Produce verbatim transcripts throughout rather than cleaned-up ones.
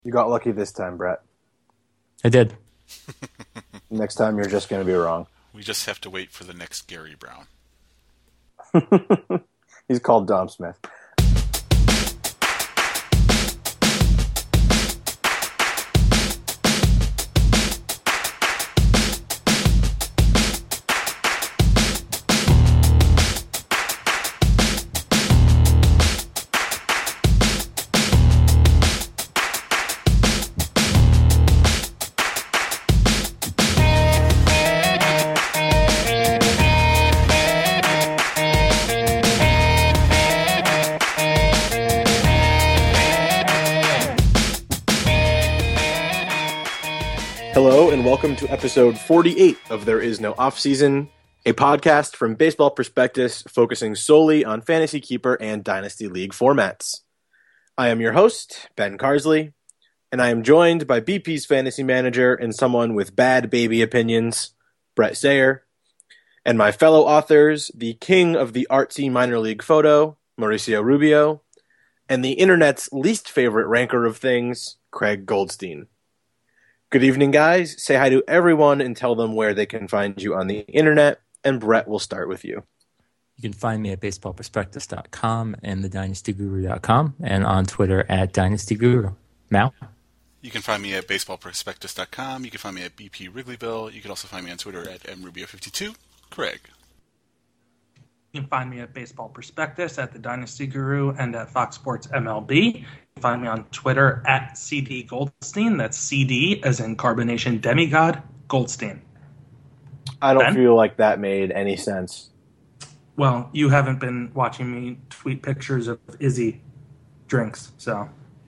You got lucky this time, Brett. I did. Next time you're just going to be wrong. We just have to wait for the next Gary Brown. He's called Dom Smith. Hello and welcome to episode forty-eight of There Is No Offseason, a podcast from Baseball Prospectus focusing solely on Fantasy Keeper and Dynasty League formats. I am your host, Ben Carsley, and I am joined by B P's fantasy manager and someone with bad baby opinions, Brett Sayer, and my fellow authors, the king of the artsy minor league photo, Mauricio Rubio, and the internet's least favorite ranker of things, Craig Goldstein. Good evening, guys. Say hi to everyone and tell them where they can find you on the internet. And Brett, we'll start with you. You can find me at baseball prospectus dot com and the dynasty guru dot com and on Twitter at dynastyguru. Mal? You can find me at baseball prospectus dot com. You can find me at B P Wrigleyville. You can also find me on Twitter at m rubio fifty-two. Craig? You can find me at Baseball Prospectus, at the Dynasty Guru, and at Fox Sports M L B. You can find me on Twitter at C D Goldstein. That's C D, as in Carbonation Demigod, Goldstein. I don't Ben? feel like that made any sense. Well, you haven't been watching me tweet pictures of Izzy drinks, so.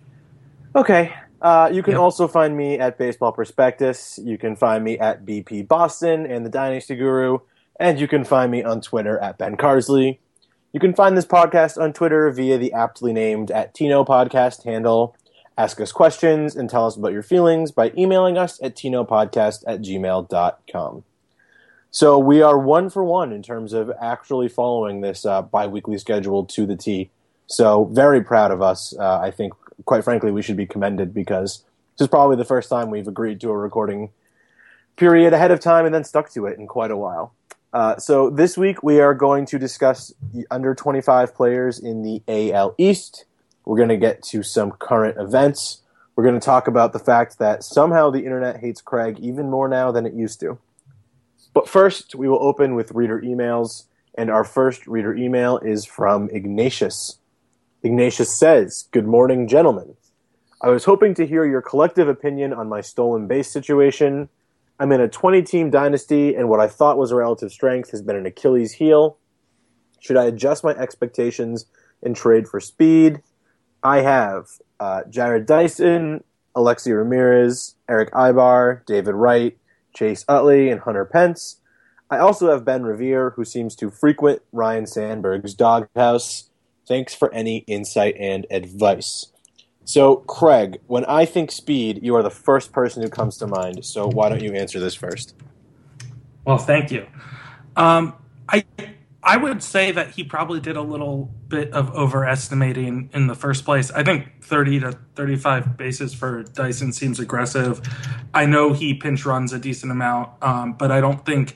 Okay. Uh, you can Yep. also find me at Baseball Prospectus. You can find me at B P Boston and the Dynasty Guru. And you can find me on Twitter at Ben Carsley. You can find this podcast on Twitter via the aptly named at Tino Podcast handle. Ask us questions and tell us about your feelings by emailing us at tinopodcast at gmail dot com. So we are one for one in terms of actually following this uh, bi-weekly schedule to the T. So very proud of us. Uh, I think, quite frankly, we should be commended because this is probably the first time we've agreed to a recording period ahead of time and then stuck to it in quite a while. Uh, so this week we are going to discuss the under twenty-five players in the A L East. We're going to get to some current events. We're going to talk about the fact that somehow the internet hates Craig even more now than it used to. But first, we will open with reader emails, and our first reader email is from Ignatius. Ignatius says, "Good morning, gentlemen. I was hoping to hear your collective opinion on my stolen base situation. I'm in a twenty-team dynasty, and what I thought was a relative strength has been an Achilles heel. Should I adjust my expectations and trade for speed? I have uh, Jared Dyson, Alexi Ramirez, Eric Ibar, David Wright, Chase Utley, and Hunter Pence. I also have Ben Revere, who seems to frequent Ryan Sandberg's doghouse. Thanks for any insight and advice." So, Craig, when I think speed, you are the first person who comes to mind, so why don't you answer this first? Well, thank you. Um, I I would say that he probably did a little bit of overestimating in the first place. I think thirty to thirty-five bases for Dyson seems aggressive. I know he pinch runs a decent amount, um, but I don't think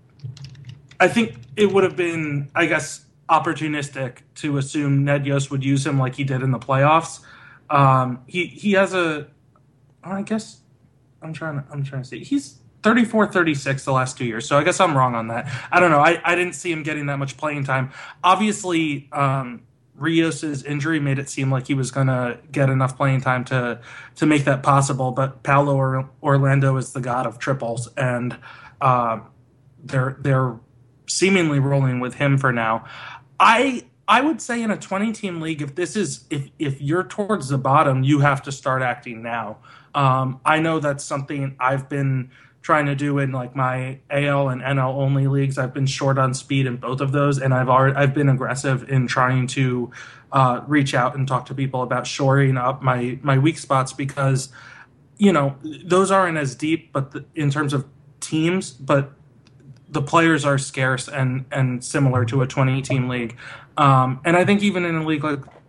– I think it would have been, I guess, opportunistic to assume Ned Yost would use him like he did in the playoffs. Um, he he has a – I guess I'm trying to I'm trying to see. He's – thirty-four thirty-six the last two years, so I guess I'm wrong on that. I don't know. I, I didn't see him getting that much playing time. Obviously, um, Rios' injury made it seem like he was going to get enough playing time to to make that possible, but Paolo or, Orlando is the god of triples, and uh, they're they're seemingly rolling with him for now. I I would say in a twenty-team league, if this is if if you're towards the bottom, you have to start acting now. Um, I know that's something I've been trying to do in like my A L and N L only leagues. I've been short on speed in both of those, and I've already I've been aggressive in trying to uh, reach out and talk to people about shoring up my my weak spots because you know those aren't as deep, but the, in terms of teams, but the players are scarce and and similar to a twenty team league. Um, and I think even in a league like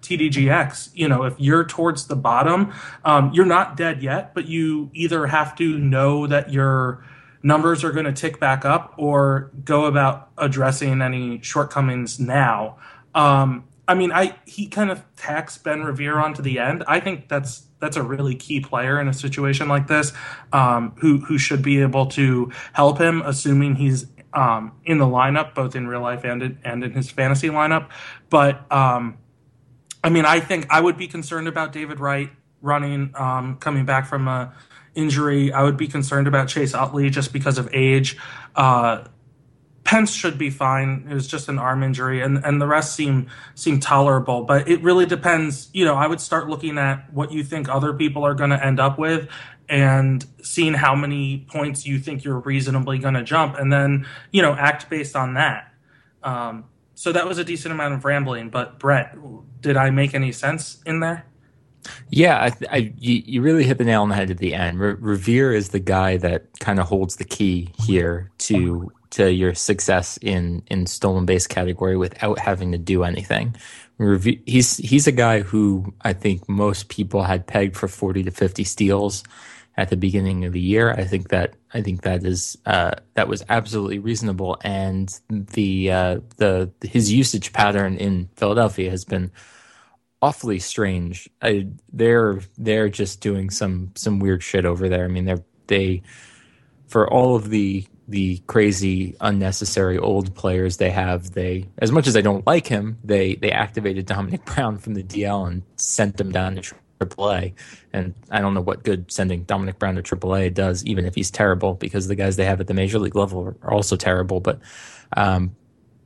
T D G X, you know, if you're towards the bottom, um, you're not dead yet, but you either have to know that your numbers are going to tick back up or go about addressing any shortcomings now. Um, I mean, I he kind of tacks Ben Revere onto the end. I think that's that's a really key player in a situation like this, um, who who should be able to help him, assuming he's um, in the lineup, both in real life and in, and in his fantasy lineup. But um, I mean, I think I would be concerned about David Wright running, um, coming back from a injury. I would be concerned about Chase Utley just because of age. Uh, Pence should be fine. It was just an arm injury, and, and the rest seem seem tolerable. But it really depends. You know, I would start looking at what you think other people are going to end up with, and seeing how many points you think you're reasonably going to jump, and then, you know, act based on that. Um, so that was a decent amount of rambling. But Brett, did I make any sense in there? Yeah, I, I, you, you really hit the nail on the head at the end. Re- Revere is the guy that kind of holds the key here to to your success in in stolen base category without having to do anything. Revere, he's he's a guy who I think most people had pegged for forty to fifty steals at the beginning of the year. I think that I think that is uh, that was absolutely reasonable, and the uh, the his usage pattern in Philadelphia has been awfully strange. I, they're they're just doing some some weird shit over there. I mean, they're they for all of the the crazy unnecessary old players they have. They, as much as I don't like him, they they activated Dominic Brown from the D L and sent him down to triple A. And I don't know what good sending Dominic Brown to triple A does, even if he's terrible, because the guys they have at the major league level are, are also terrible. But um,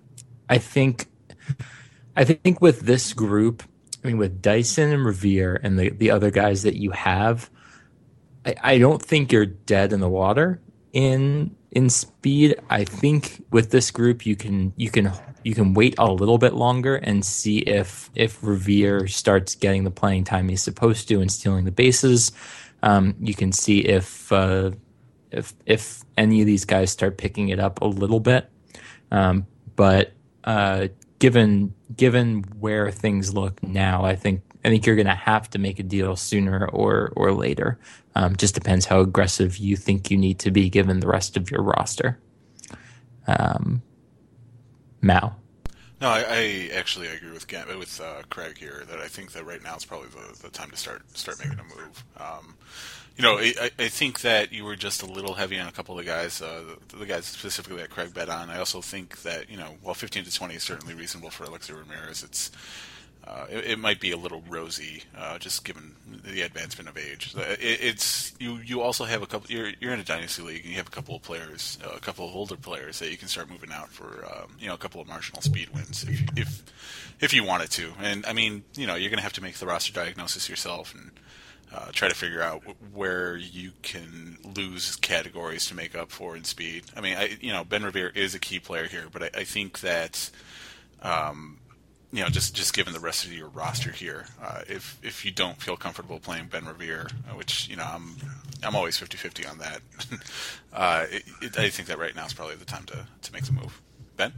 I think I think with this group, I mean, with Dyson and Revere and the, the other guys that you have, I, I don't think you're dead in the water in in speed. I think with this group you can you can you can wait a little bit longer and see if if Revere starts getting the playing time he's supposed to and stealing the bases. Um, you can see if uh, if if any of these guys start picking it up a little bit. Um, but uh, given given where things look now, I think I think you're going to have to make a deal sooner or or later. Um, just depends how aggressive you think you need to be given the rest of your roster. Um, Mao. No, I, I actually agree with with uh, Craig here that I think that right now is probably the, the time to start start making a move. Um, you know, I, I think that you were just a little heavy on a couple of the guys, uh, the, the guys specifically that Craig bet on. I also think that, you know, while fifteen to twenty is certainly reasonable for Alexei Ramirez, it's Uh, it, it might be a little rosy, uh, just given the advancement of age. It, it's you. You also have a couple. You're you're in a dynasty league, and you have a couple of players, uh, a couple of older players that you can start moving out for, um, you know, a couple of marginal speed wins if if if you wanted to. And I mean, you know, you're going to have to make the roster diagnosis yourself and uh, try to figure out where you can lose categories to make up for in speed. I mean, I you know, Ben Revere is a key player here, but I, I think that. Um, You know, just, just given the rest of your roster here, uh, if if you don't feel comfortable playing Ben Revere, which, you know, I'm I'm always fifty-fifty on that, uh, it, it, I think that right now is probably the time to, to make the move. Ben?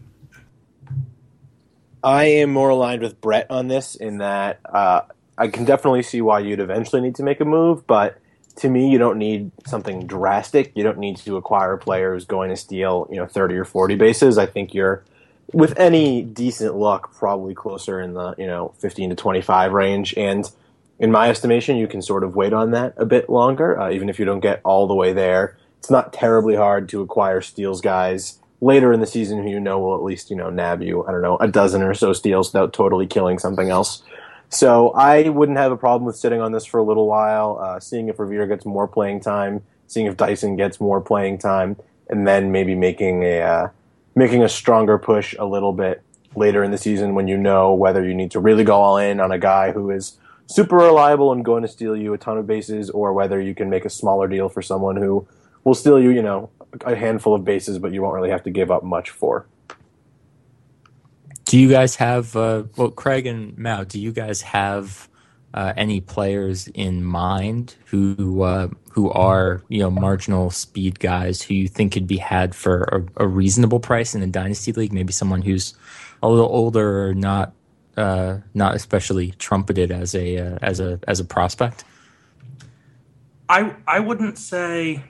I am more aligned with Brett on this in that uh, I can definitely see why you'd eventually need to make a move, but to me, you don't need something drastic. You don't need to acquire a player who's going to steal, you know, thirty or forty bases. I think you're, with any decent luck, probably closer in the, you know, fifteen to twenty-five range. And in my estimation, you can sort of wait on that a bit longer, uh, even if you don't get all the way there. It's not terribly hard to acquire steals guys later in the season who you know will at least, you know, nab you, I don't know, a dozen or so steals without totally killing something else. So I wouldn't have a problem with sitting on this for a little while, uh, seeing if Revere gets more playing time, seeing if Dyson gets more playing time, and then maybe making a... Uh, making a stronger push a little bit later in the season when you know whether you need to really go all in on a guy who is super reliable and going to steal you a ton of bases, or whether you can make a smaller deal for someone who will steal you, you know, a handful of bases, but you won't really have to give up much for. Do you guys have, uh, well, Craig and Mao, do you guys have uh, any players in mind who uh, who are, you know, marginal speed guys who you think could be had for a, a reasonable price in a dynasty league? Maybe someone who's a little older or not uh, not especially trumpeted as a uh, as a as a prospect? I I wouldn't say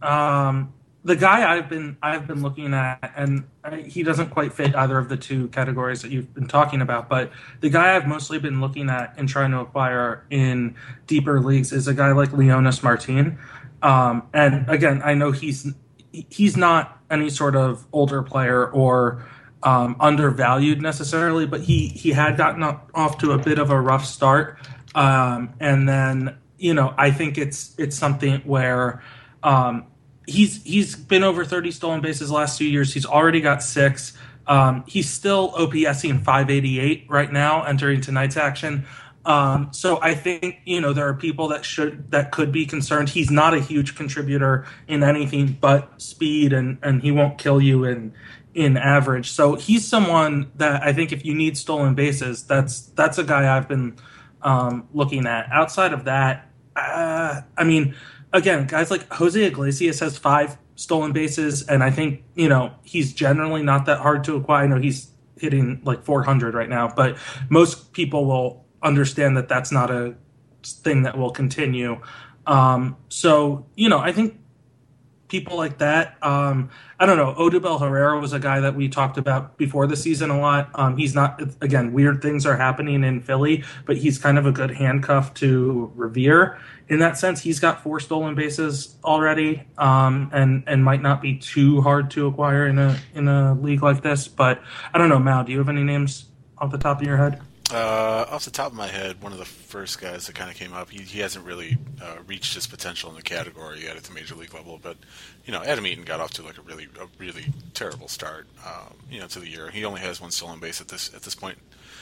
um, the guy I've been I've been looking at, and I, he doesn't quite fit either of the two categories that you've been talking about. But the guy I've mostly been looking at and trying to acquire in deeper leagues is a guy like Leonis Martin. Um, and again, I know he's he's not any sort of older player or um, undervalued necessarily, but he he had gotten off to a bit of a rough start, um, and then you know I think it's it's something where um, he's he's been over thirty stolen bases last two years. He's already got six. Um, he's still OPSing five eighty-eight right now, entering tonight's action. Um, so I think, you know, there are people that should, that could be concerned. He's not a huge contributor in anything but speed, and, and he won't kill you in, in average. So he's someone that I think if you need stolen bases, that's, that's a guy I've been, um, looking at. Outside of that, uh, I mean, again, guys like Jose Iglesias has five stolen bases, and I think, you know, he's generally not that hard to acquire. I know he's hitting like four hundred right now, but most people will understand that that's not a thing that will continue. Um, so, you know, I think people like that, um, I don't know, Odubel Herrera was a guy that we talked about before the season a lot. Um, he's not, again, weird things are happening in Philly, but he's kind of a good handcuff to Revere. In that sense, he's got four stolen bases already, um, and, and might not be too hard to acquire in a, in a league like this. But I don't know, Mal, do you have any names off the top of your head? Uh, off the top of my head, one of the first guys that kind of came up, he, he hasn't really uh, reached his potential in the category yet at the major league level, but, you know, Adam Eaton got off to like a really, a really terrible start, um, you know, to the year. He only has one stolen base at this, at this point.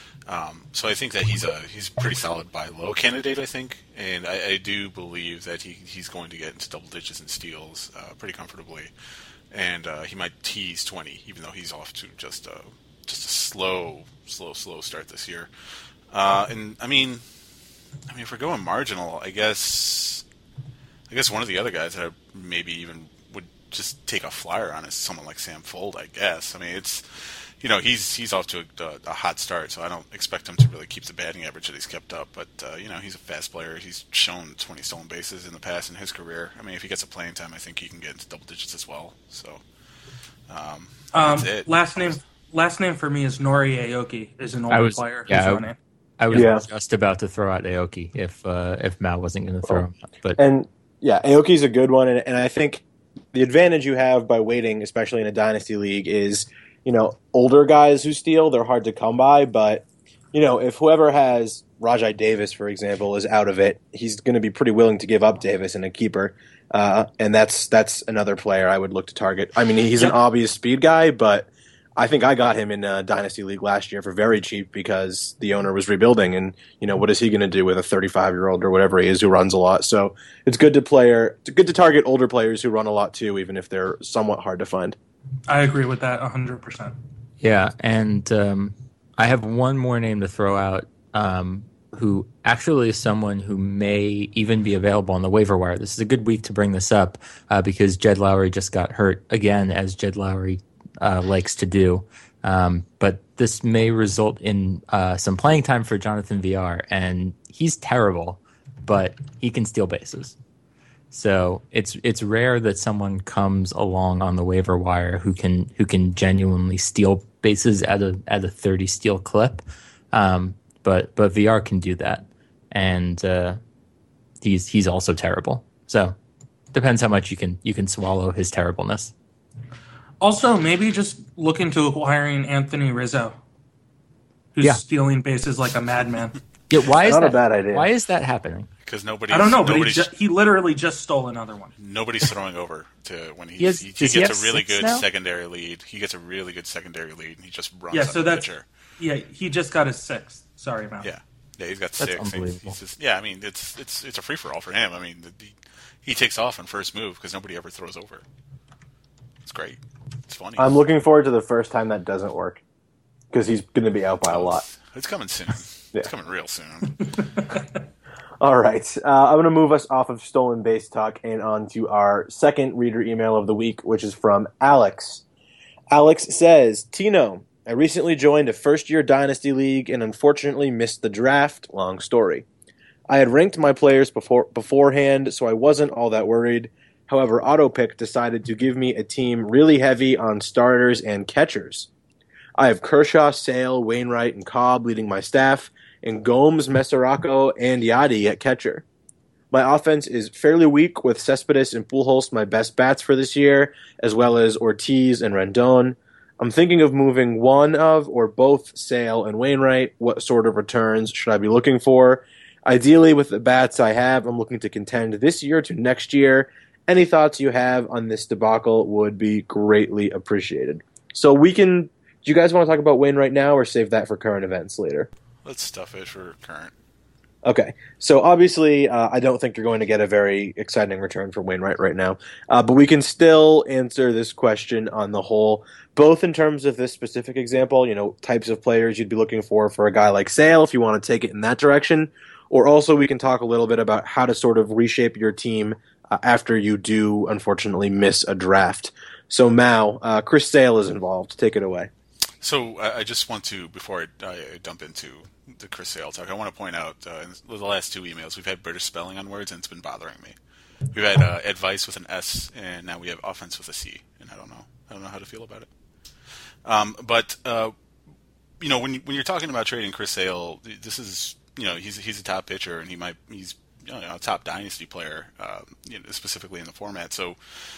Um, so I think that he's a, he's a pretty solid buy low candidate, I think, and I, I do believe that he, he's going to get into double digits in steals, uh, pretty comfortably, and, uh, he might tease twenty, even though he's off to just, uh, just a slow, slow, slow start this year. Uh, and I mean, I mean, if we're going marginal, I guess, I guess one of the other guys that I maybe even would just take a flyer on is someone like Sam Fold, I guess. I mean, it's, you know, he's he's off to a, a hot start, so I don't expect him to really keep the batting average that he's kept up. But, uh, you know, he's a fast player. He's shown twenty stolen bases in the past in his career. I mean, if he gets a playing time, I think he can get into double digits as well. So, um, that's um, it. Last name. Last name for me is Nori Aoki, is an older I was, player. Yeah, who's running. I was Yeah. just about to throw out Aoki if uh, if Mal wasn't going to throw Oh. him out. But And yeah, Aoki's a good one, and, and I think the advantage you have by waiting, especially in a dynasty league, is, you know, older guys who steal, they're hard to come by, but, you know, if whoever has Rajai Davis, for example, is out of it, he's going to be pretty willing to give up Davis in a keeper, uh, and that's that's another player I would look to target. I mean, he's Yep. an obvious speed guy, but I think I got him in a dynasty league last year for very cheap because the owner was rebuilding, and you know what is he going to do with a thirty-five-year-old or whatever he is who runs a lot? So it's good to player, it's good to target older players who run a lot too, even if they're somewhat hard to find. I agree with that one hundred percent. yeah, and um, I have one more name to throw out, um, who actually is someone who may even be available on the waiver wire. This is a good week to bring this up uh, because Jed Lowry just got hurt again, as Jed Lowry Uh, likes to do, um, but this may result in uh, some playing time for Jonathan V R, and he's terrible, but he can steal bases. So it's it's rare that someone comes along on the waiver wire who can who can genuinely steal bases at a at a thirty steal clip, um, but but V R can do that, and uh, he's he's also terrible. So depends how much you can you can swallow his terribleness. Also, maybe just look into acquiring Anthony Rizzo, who's Yeah. stealing bases like a madman. Yeah, why is Not a that, bad idea. Why is that happening? Because nobody, I don't know, but he, nobody's, ju- he literally just stole another one. nobody's throwing over to when he He has- he, he does he gets have a really six good now? secondary lead. He gets a really good secondary lead, and he just runs Yeah, on so the that's pitcher. yeah. He just got his sixth. Sorry, Mal. Yeah, yeah, he's got That's six. and unbelievable. He's just, yeah, I mean, it's it's it's a free for all for him. I mean, the, he, he takes off on first move because nobody ever throws over. It's great. It's funny. I'm looking forward to the first time that doesn't work because he's going to be out by a lot. It's coming soon. Yeah. It's coming real soon. All right. Uh, I'm going to move us off of stolen base talk and on to our second reader email of the week, which is from Alex. Alex says, Tino, I recently joined a first-year Dynasty League and unfortunately missed the draft. Long story. I had ranked my players before beforehand, so I wasn't all that worried. However, AutoPick decided to give me a team really heavy on starters and catchers. I have Kershaw, Sale, Wainwright, and Cobb leading my staff, and Gomes, Mesoraco, and Yadi at catcher. My offense is fairly weak, with Cespedes and Pujols my best bats for this year, as well as Ortiz and Rendon. I'm thinking of moving one of or both Sale and Wainwright. What sort of returns should I be looking for? Ideally, with the bats I have, I'm looking to contend this year to next year. Any thoughts you have on this debacle would be greatly appreciated. So we can... Do you guys want to talk about Wainwright now or save that for current events later? Let's stuff it for current. Okay, so obviously uh, I don't think you're going to get a very exciting return from Wainwright right now, uh, but we can still answer this question on the whole, both in terms of this specific example, you know, types of players you'd be looking for for a guy like Sale if you want to take it in that direction, or also we can talk a little bit about how to sort of reshape your team uh, after you do, unfortunately, miss a draft. So Mao, uh, Chris Sale is involved. Take it away. So I, I just want to, before I, I dump into the Chris Sale talk, I want to point out uh, in the last two emails we've had British spelling on words, and it's been bothering me. We've had uh, advice with an S, and now we have offense with a C, and I don't know, I don't know how to feel about it. Um, but uh, you know, when you, when you're talking about trading Chris Sale, this is, you know, he's he's a top pitcher, and he might he's you know, a top dynasty player, uh, you know, specifically in the format. So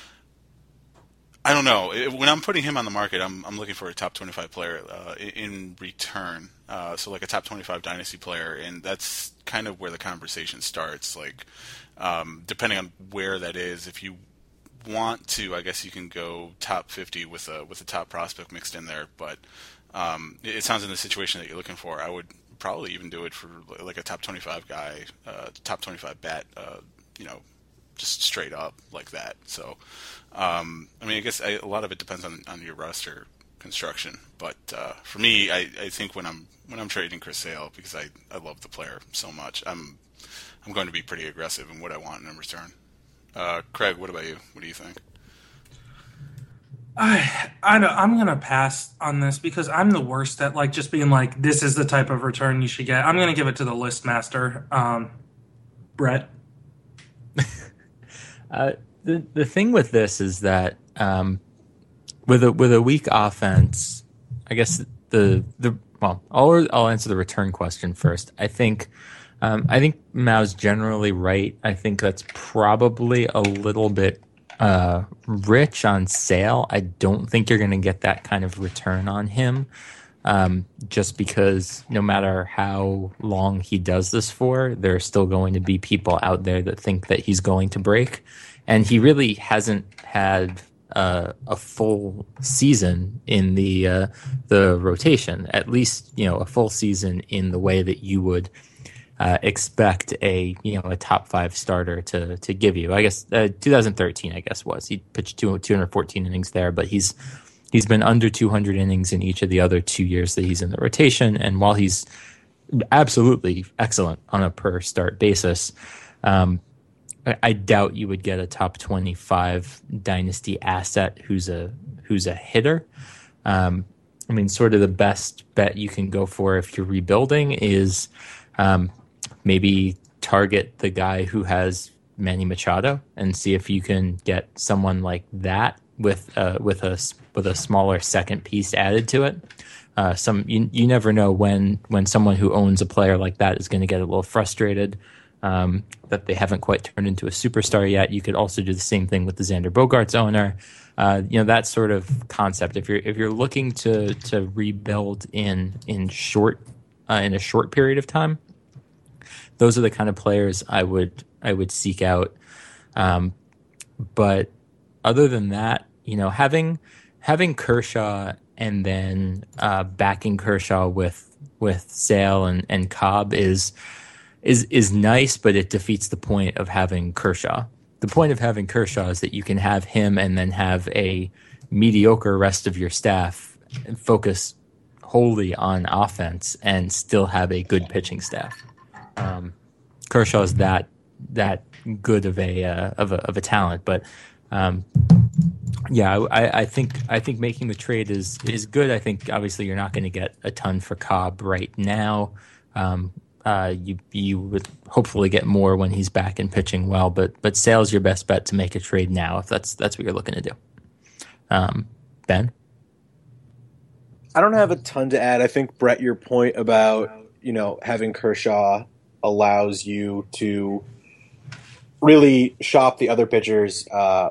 I don't know. When I'm putting him on the market, I'm I'm looking for a top twenty-five player uh, in return. Uh, so like a top twenty-five dynasty player, and that's kind of where the conversation starts. Like, um, depending on where that is, if you want to, I guess you can go top fifty with a with a top prospect mixed in there. But um, it sounds in the situation that you're looking for, I would probably even do it for like a top twenty-five guy, uh, top twenty-five bat. Uh, you know, just straight up like that. So. Um, I mean, I guess I, a lot of it depends on, on your roster construction, but uh, for me, I, I think when I'm when I'm trading Chris Sale, because I, I love the player so much, I'm I'm going to be pretty aggressive in what I want in return. Uh, Craig, what about you? What do you think? I I don't, I'm gonna pass on this because I'm the worst at like just being like, this is the type of return you should get. I'm gonna give it to the list master, um, Brett. uh, The the thing with this is that um, with a with a weak offense, I guess the the well, I'll I'll answer the return question first. I think um, I think Mao's generally right. I think that's probably a little bit uh, rich on Sale. I don't think you're going to get that kind of return on him, um, just because no matter how long he does this for, there are still going to be people out there that think that he's going to break. And he really hasn't had uh, a full season in the uh, the rotation. At least, you know, a full season in the way that you would uh, expect a you know a top five starter to to give you. I guess uh, twenty thirteen, I guess was he pitched two hundred fourteen innings there, but he's he's been under two hundred innings in each of the other two years that he's in the rotation. And while he's absolutely excellent on a per start basis. Um, I doubt you would get a top twenty-five dynasty asset who's a who's a hitter. Um, I mean, sort of the best bet you can go for if you're rebuilding is um, maybe target the guy who has Manny Machado and see if you can get someone like that with uh, with a with a smaller second piece added to it. Uh, some you you never know when when someone who owns a player like that is going to get a little frustrated. Um, that they haven't quite turned into a superstar yet. You could also do the same thing with the Xander Bogaerts owner. Uh, you know, that sort of concept. If you're if you're looking to to rebuild in in short uh, in a short period of time, those are the kind of players I would I would seek out. Um, but other than that, you know, having having Kershaw and then uh, backing Kershaw with with Sale and, and Cobb is. is is nice, but it defeats the point of having Kershaw. The point of having Kershaw is that you can have him and then have a mediocre rest of your staff and focus wholly on offense and still have a good pitching staff. Um, Kershaw is that that good of a uh, of a of a talent, but um, Yeah, I, I think I think making the trade is is good. I think obviously you're not going to get a ton for Cobb right now. Um, uh, you you would hopefully get more when he's back and pitching well, but but Sale's your best bet to make a trade now if that's that's what you're looking to do. Um, Ben, I don't have a ton to add. I think Brett, your point about you know having Kershaw allows you to really shop the other pitchers. Uh,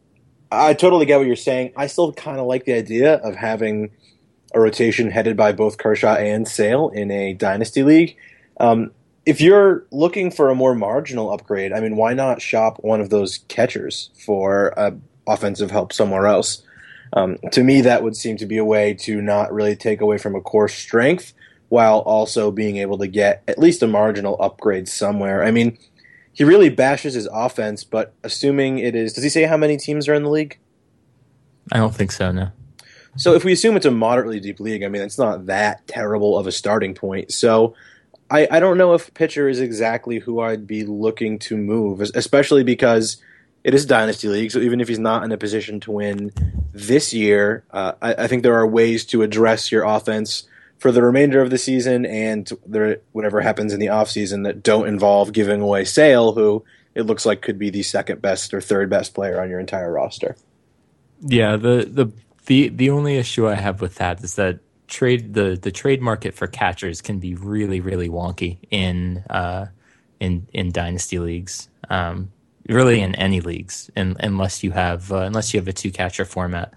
I totally get what you're saying. I still kind of like the idea of having a rotation headed by both Kershaw and Sale in a dynasty league. Um, if you're looking for a more marginal upgrade, I mean, why not shop one of those catchers for uh, offensive help somewhere else? Um, to me, that would seem to be a way to not really take away from a core strength while also being able to get at least a marginal upgrade somewhere. I mean, he really bashes his offense, but assuming it is, does he say how many teams are in the league? I don't think so, no. So if we assume it's a moderately deep league, I mean, it's not that terrible of a starting point. So I, I don't know if pitcher is exactly who I'd be looking to move, especially because it is a dynasty league. So even if he's not in a position to win this year, uh, I, I think there are ways to address your offense for the remainder of the season and there, whatever happens in the offseason that don't involve giving away Sale, who it looks like could be the second best or third best player on your entire roster. Yeah, the the the, the only issue I have with that is that trade the, the trade market for catchers can be really, really wonky in uh, in in dynasty leagues. Um, really in any leagues, in, unless you have uh, unless you have a two catcher format,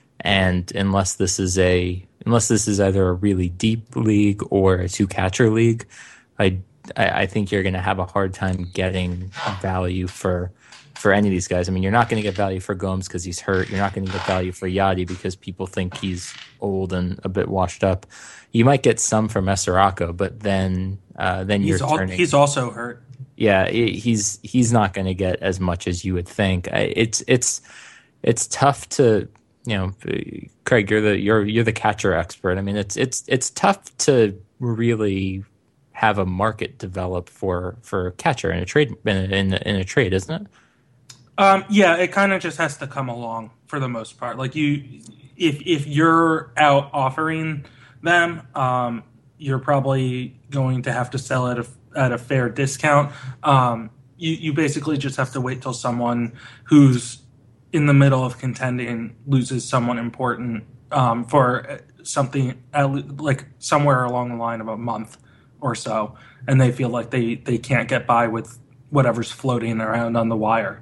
and unless this is a unless this is either a really deep league or a two catcher league, I I think you're going to have a hard time getting value for for any of these guys. I mean, you're not going to get value for Gomes because he's hurt. You're not going to get value for Yadi because people think he's old and a bit washed up. You might get some for Mesoraco, but then uh, then he's you're al- turning. He's also hurt. Yeah, he's he's not going to get as much as you would think. It's it's it's tough to, you know, Craig, you're the you're you're the catcher expert. I mean, it's it's it's tough to really have a market develop for for a catcher in a trade in a, in a, in a trade, isn't it? Um, yeah, it kind of just has to come along for the most part. Like you, if if you're out offering them, um, you're probably going to have to sell at a at a fair discount. Um, you you basically just have to wait till someone who's in the middle of contending loses someone important um, for something at, like somewhere along the line of a month or so, and they feel like they they can't get by with whatever's floating around on the wire.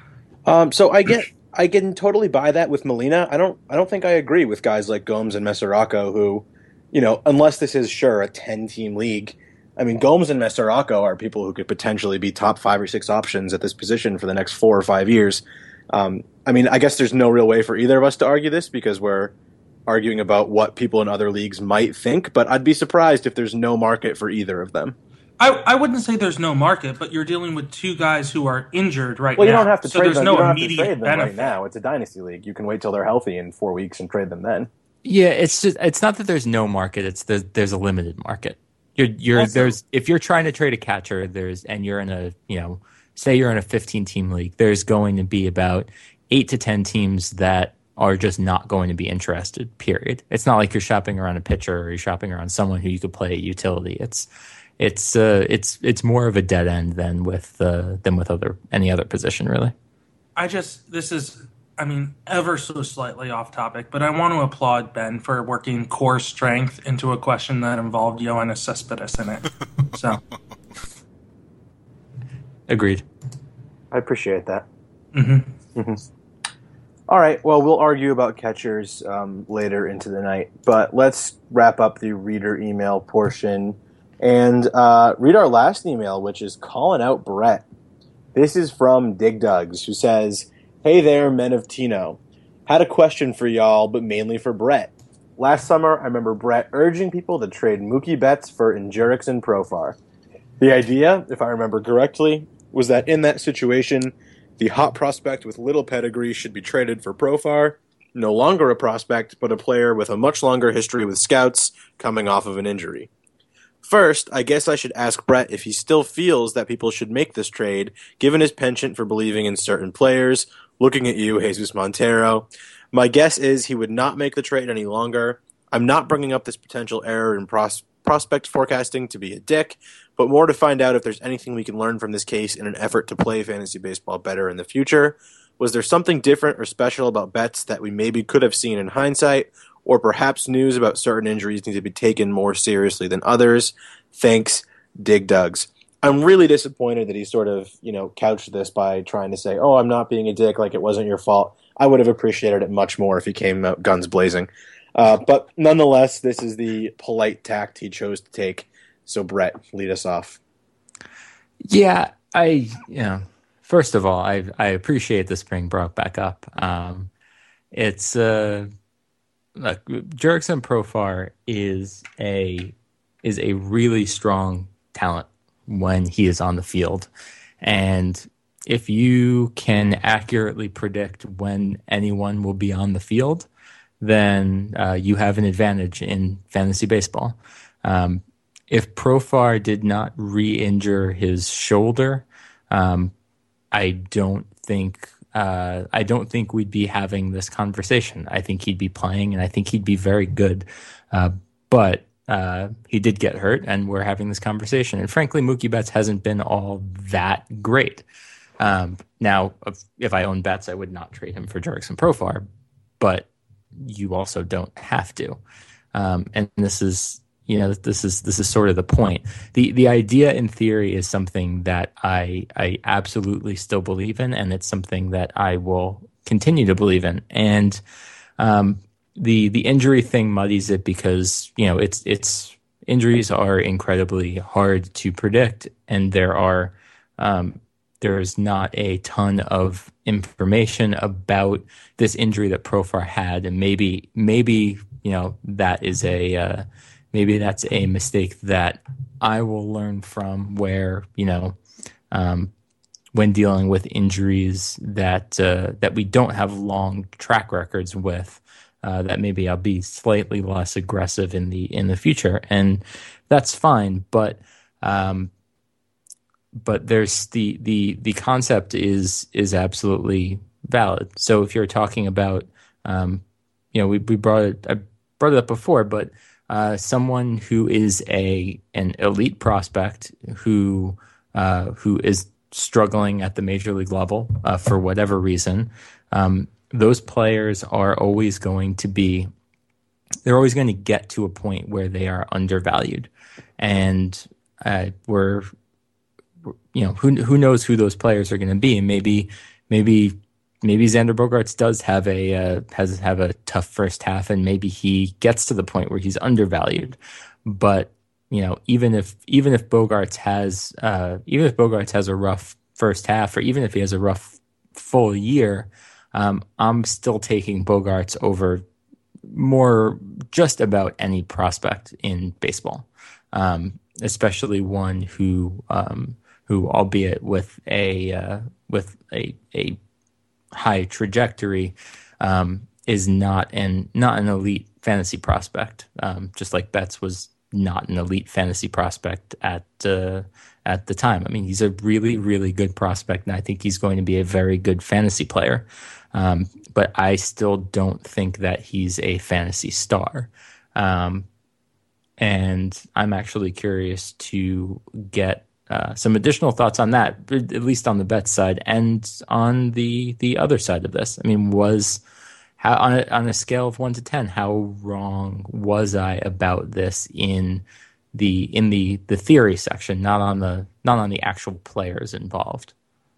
Um, so I get, I can totally buy that with Molina. I don't, I don't think I agree with guys like Gomes and Mesoraco who, you know, unless this is sure a ten-team league. I mean, Gomes and Mesoraco are people who could potentially be top five or six options at this position for the next four or five years. Um, I mean, I guess there's no real way for either of us to argue this because we're arguing about what people in other leagues might think. But I'd be surprised if there's no market for either of them. I, I wouldn't say there's no market, but you're dealing with two guys who are injured right well, now. Well, you don't have to so trade there's them. no you don't have to immediate trade them benefit. right now. It's a dynasty league. You can wait till they're healthy in four weeks and trade them then. Yeah, it's just it's not that there's no market. It's the, there's a limited market. You're you're also, there's if you're trying to trade a catcher, there's and you're in a you know say you're in a fifteen team league, there's going to be about eight to ten teams that are just not going to be interested. Period. It's not like you're shopping around a pitcher or you're shopping around someone who you could play at utility. It's It's uh, it's it's more of a dead end than with uh, than with other any other position, really. I just this is I mean ever so slightly off topic, but I want to applaud Ben for working core strength into a question that involved Yoenis Cespedes in it. So, agreed. I appreciate that. Mm-hmm. Mm-hmm. All right. Well, we'll argue about catchers um, later into the night, but let's wrap up the reader email portion. And uh, read our last email, which is calling out Brett. This is from Dig Dugs, who says, "Hey there, men of Tino. Had a question for y'all, but mainly for Brett. Last summer, I remember Brett urging people to trade Mookie Betts for Injurix and Profar. The idea, if I remember correctly, was that in that situation, the hot prospect with little pedigree should be traded for Profar, no longer a prospect, but a player with a much longer history with scouts coming off of an injury. First, I guess I should ask Brett if he still feels that people should make this trade, given his penchant for believing in certain players, Looking at you, Jesus Montero. My guess is he would not make the trade any longer. I'm not bringing up this potential error in pros- prospect forecasting to be a dick, but more to find out if there's anything we can learn from this case in an effort to play fantasy baseball better in the future. Was there something different or special about Betts that we maybe could have seen in hindsight, or perhaps news about certain injuries need to be taken more seriously than others? Thanks, Dig Dugs. I'm really disappointed that he sort of, you know, couched this by trying to say, oh, I'm not being a dick, like it wasn't your fault. I would have appreciated it much more if he came out guns blazing. Uh, but nonetheless, this is the polite tact he chose to take. So, Brett, lead us off. Yeah, I, you know, first of all, I I appreciate this being brought back up. Um, it's, uh, look, Jurickson Profar is a is a really strong talent when he is on the field. And if you can accurately predict when anyone will be on the field, then uh, you have an advantage in fantasy baseball. Um, if Profar did not re-injure his shoulder, um, I don't think uh, I don't think we'd be having this conversation. I think he'd be playing, and I think he'd be very good. Uh, but Uh, he did get hurt, and we're having this conversation. And frankly, Mookie Betts hasn't been all that great. Um, now, if, if I own Betts, I would not trade him for Jurickson Profar, but you also don't have to. Um, and this is, you know, this is this is sort of the point. the The idea, in theory, is something that I I absolutely still believe in, and it's something that I will continue to believe in. And um, The the injury thing muddies it because, you know, it's it's injuries are incredibly hard to predict, and there are um, there's not a ton of information about this injury that Profar had, and maybe maybe you know that is a uh, maybe that's a mistake that I will learn from, where, you know, um, when dealing with injuries that uh, that we don't have long track records with. Uh, that maybe I'll be slightly less aggressive in the in the future, and that's fine. But um, but there's the the the concept is is absolutely valid. So if you're talking about, um, you know, we we brought it I brought it up before, but uh, someone who is a an elite prospect who uh, who is struggling at the major league level uh, for whatever reason. Um, Those players are always going to be, they're always going to get to a point where they are undervalued. And uh, we're, you know, who who knows who those players are going to be. And maybe, maybe, maybe Xander Bogaerts does have a, uh, has have a tough first half, and maybe he gets to the point where he's undervalued. But, you know, even if, even if Bogaerts has, uh, even if Bogaerts has a rough first half, or even if he has a rough full year, Um, I'm still taking Bogaerts over more just about any prospect in baseball, um, especially one who, um, who, albeit with a uh, with a a high trajectory, um, is not an not an elite fantasy prospect. Um, just like Betts was not an elite fantasy prospect at uh, at the time. I mean, he's a really really good prospect, and I think he's going to be a very good fantasy player. Um, but I still don't think that he's a fantasy star. Um, and I'm actually curious to get uh, some additional thoughts on that, at least on the Betts side and on the the other side of this. I mean, was how on a, on a scale of one to ten, how wrong was I about this in the in the the theory section, not on the not on the actual players involved?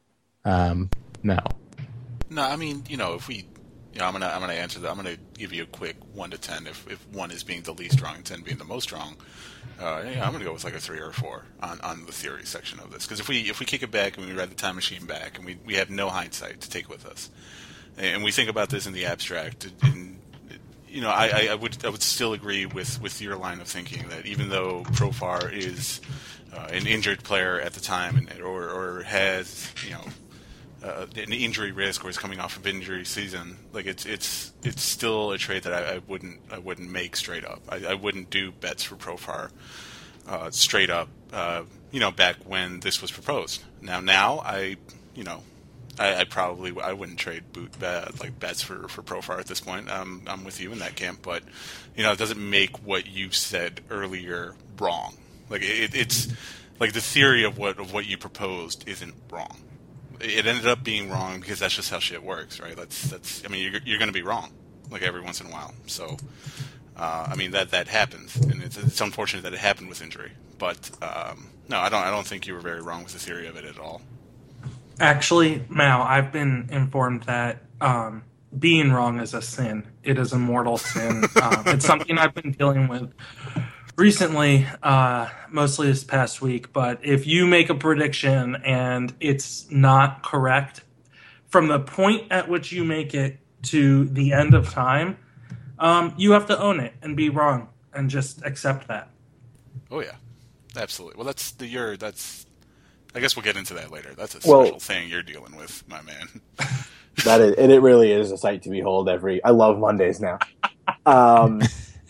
Um, no. No, I mean, you know, if we, you know, I'm gonna, I'm gonna answer that. I'm gonna give you a quick one to ten. If, if one is being the least strong and ten being the most strong, uh, yeah, I'm gonna go with like a three or a four on, on the theory section of this. Because if we, if we kick it back and we ride the time machine back and we, we have no hindsight to take with us, and we think about this in the abstract, and, you know, I, I would, I would still agree with, with your line of thinking that even though Profar is uh, an injured player at the time, and or, or has, you know, Uh, an injury risk, or is coming off of injury season, like it's it's it's still a trade that I, I wouldn't I wouldn't make straight up. I, I wouldn't do Betts for Profar uh, straight up. Uh, you know, back when this was proposed. Now now I you know I, I probably I wouldn't trade boot uh, like bets for for Profar at this point. Um, I'm with you in that camp, but you know it doesn't make what you said earlier wrong. Like it, it's like the theory of what of what you proposed isn't wrong. It ended up being wrong because that's just how shit works, right? That's that's. I mean, you're you're going to be wrong like every once in a while. So, uh, I mean that that happens, and it's it's unfortunate that it happened with injury. But um, no, I don't I don't think you were very wrong with the theory of it at all. Actually, Mao, I've been informed that um, being wrong is a sin. It is a mortal sin. um, it's something I've been dealing with recently, uh, mostly this past week. But if you make a prediction and it's not correct, from the point at which you make it to the end of time, um, you have to own it and be wrong and just accept that. Oh yeah, absolutely. Well, that's the year. That's. I guess we'll get into that later. That's a Well, special thing you're dealing with, my man. That is, and it really is a sight to behold. Every I love Mondays now. Um,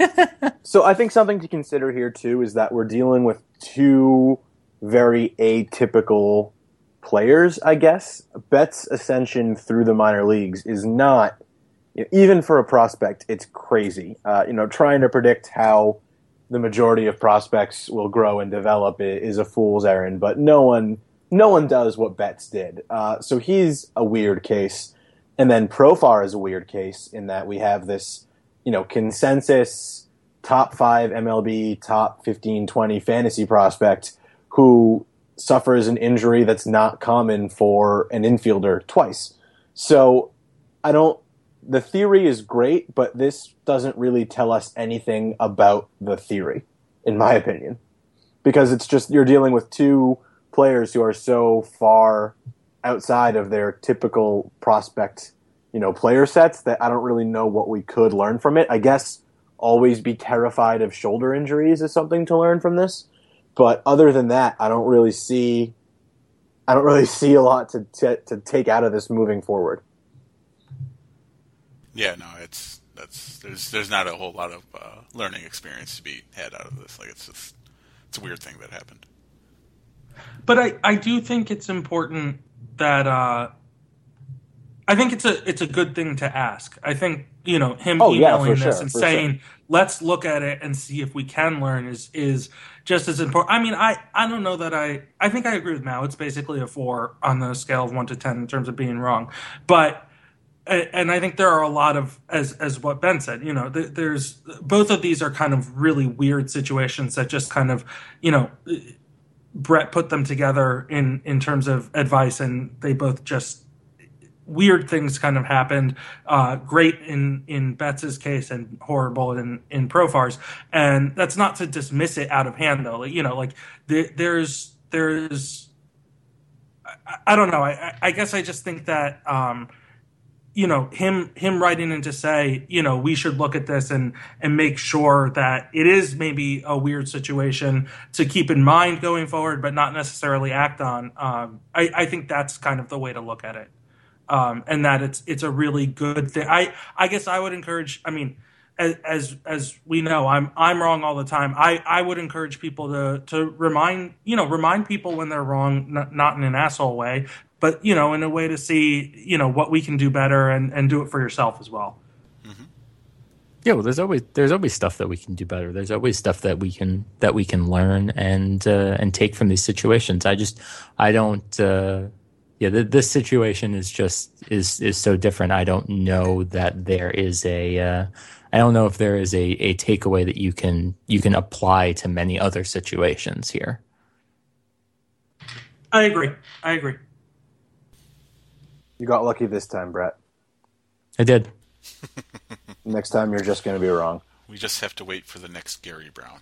so I think something to consider here too is that we're dealing with two very atypical players. I guess Betts' ascension through the minor leagues is not, even for a prospect, it's crazy. Uh, you know, trying to predict how the majority of prospects will grow and develop is a fool's errand, but no one no one does what Betts did. Uh, so he's a weird case. And then Profar is a weird case in that we have this, you know, consensus top five M L B, top fifteen, twenty fantasy prospect who suffers an injury that's not common for an infielder twice. So I don't The theory is great, but this doesn't really tell us anything about the theory, in my opinion. Because it's just, you're dealing with two players who are so far outside of their typical prospect, you know, player sets that I don't really know what we could learn from it. I guess always be terrified of shoulder injuries is something to learn from this. But other than that, I don't really see, I don't really see a lot to to, to take out of this moving forward. Yeah, no, it's that's there's there's not a whole lot of uh, learning experience to be had out of this. Like it's just it's a weird thing that happened. But I, I do think it's important that uh, I think it's a it's a good thing to ask. I think, you know, him oh, emailing yeah, this sure, and for saying, sure. let's look at it and see if we can learn is is just as important. I mean, I, I don't know that I I think I agree with Mao. It's basically a four on the scale of one to ten in terms of being wrong. But and I think there are a lot of, as as what Ben said, you know, there's both of these are kind of really weird situations that just kind of, you know, Brett put them together in, in terms of advice, and they both just weird things kind of happened. Uh, great in in Betts' case and horrible in in Profar's, and that's not to dismiss it out of hand though. Like, you know, like the, there's there's I, I don't know. I I guess I just think that. Um, you know, him him writing in to say, you know, we should look at this and and make sure that it is maybe a weird situation to keep in mind going forward, but not necessarily act on. Um, I, I think that's kind of the way to look at it, um, and that it's it's a really good thing. I I guess I would encourage. I mean, as as, as we know, I'm I'm wrong all the time. I, I would encourage people to to remind you know remind people when they're wrong, not, not in an asshole way, but, you know, in a way to see, you know, what we can do better and, and do it for yourself as well. Mm-hmm. Yeah, well, there's always there's always stuff that we can do better. There's always stuff that we can that we can learn and uh, and take from these situations. I just I don't. Uh, yeah, th- this situation is just is is so different. I don't know that there is a. Uh, I don't know if there is a, a takeaway that you can you can apply to many other situations here. I agree. I agree. You got lucky this time, Brett. I did. Next time you're just going to be wrong. We just have to wait for the next Gary Brown.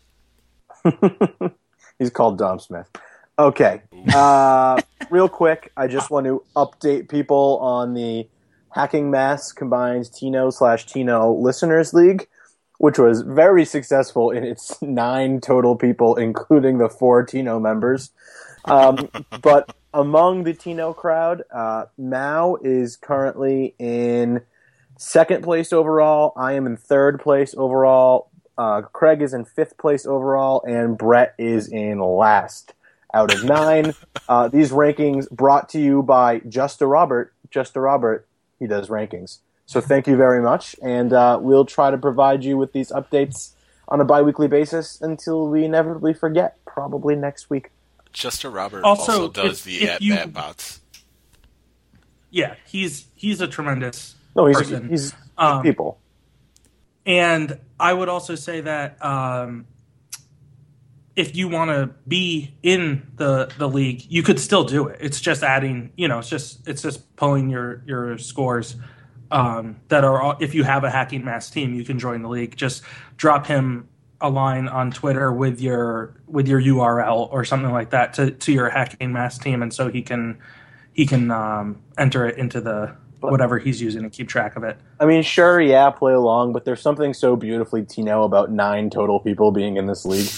He's called Dom Smith. Okay. Uh, real quick, I just want to update people on the Hacking Mass Combined Tino slash Tino Listeners League, which was very successful in its nine total people, including the four Tino members. Um, but among the Tino crowd, uh, Mao is currently in second place overall. I am in third place overall. Uh, Craig is in fifth place overall, and Brett is in last out of nine. Uh, these rankings brought to you by Just a Robert. Just a Robert, he does rankings. So thank you very much, and uh, we'll try to provide you with these updates on a bi-weekly basis until we inevitably forget, probably next week. Just a Robert Also, also, does if- the if at you- bat bots. Yeah, he's he's a tremendous No, he's person. he's good Um, people. And I would also say that um, if you want to be in the, the league, you could still do it. It's just adding, you know, it's just it's just pulling your your scores um, that are. all- If you have a Hacking Mass team, you can join the league. Just drop him a line on Twitter with your with your U R L or something like that to, to your Hacking Mass team, and so he can he can um, enter it into the whatever he's using to keep track of it. I mean, sure, yeah, play along, but there's something so beautifully Tino about nine total people being in this league.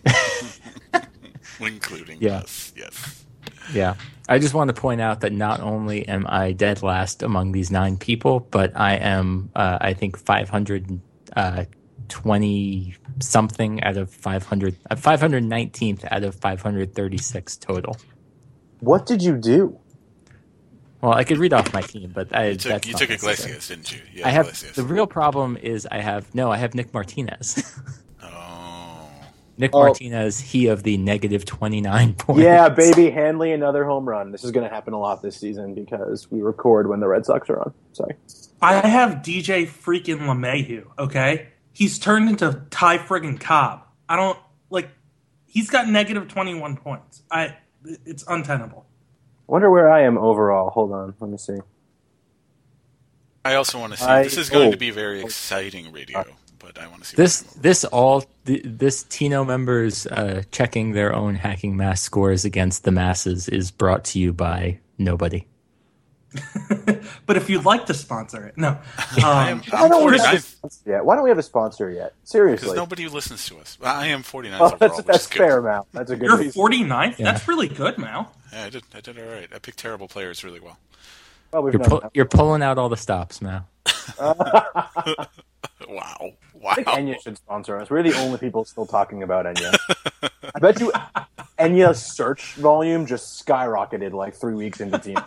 Including Yeah. us, yes. Yeah. I just want to point out that not only am I dead last among these nine people, but I am, uh, I think, five hundred twenty something out of five hundred, uh, five hundred nineteenth out of five hundred thirty-six total. What did you do? Well, I could read off my team, but I You took, that's you not took necessary. Iglesias, didn't you? You I have Iglesias. the real problem is I have no, I have Nick Martinez. Oh. Nick Oh. Martinez, he of the negative twenty-nine points. Yeah, baby, Hanley, another home run. This is going to happen a lot this season because we record when the Red Sox are on. Sorry. I have D J freaking LeMahieu, okay? He's turned into Ty friggin' Cobb. I don't, like, he's got negative twenty-one points. I, it's untenable. I wonder where I am overall. Hold on, let me see. I also want to see. I- this is going oh. to be very exciting radio, but I want to see This what this all th- this Tino members uh, checking their own Hacking Mass scores against the masses is brought to you by nobody. But if you'd like to sponsor it, no. I Um, am Why don't, we have a forty-ninth sponsor yet? Why don't we have a sponsor yet? because Seriously. nobody listens to us. I am forty-ninth Oh, overall, that's which that's is good. fair, Mal. That's a good you're reason. forty-ninth? Yeah. That's really good, Mal. Yeah, I did. I did all right. I picked terrible players really well. Well, we've You're known pu- you're pulling out all the stops now. that. Wow. Wow. I think Enya should sponsor us. We're the only people still talking about Enya. I bet you Enya's search volume just skyrocketed like three weeks into team.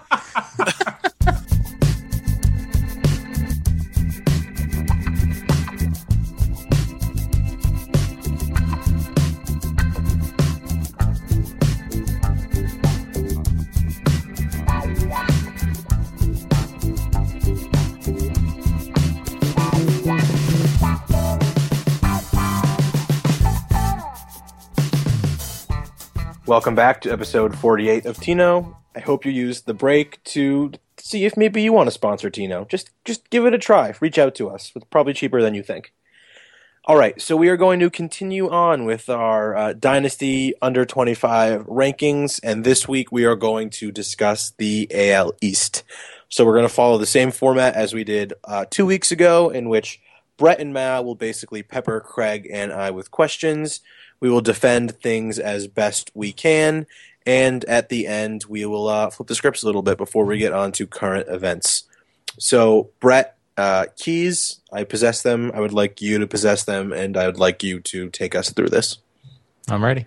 Welcome back to episode forty-eight of Tino. I hope you used the break to see if maybe you want to sponsor Tino. Just just give it a try. Reach out to us. It's probably cheaper than you think. All right, so we are going to continue on with our uh, Dynasty under twenty-five rankings, and this week we are going to discuss the A L East. So we're going to follow the same format as we did uh, two weeks ago, in which Brett and Mal will basically pepper Craig and I with questions. We will defend things as best we can, and at the end, we will uh, flip the scripts a little bit before we get on to current events. So, Brett, uh, keys, I possess them. I would like you to possess them, and I would like you to take us through this. I'm ready.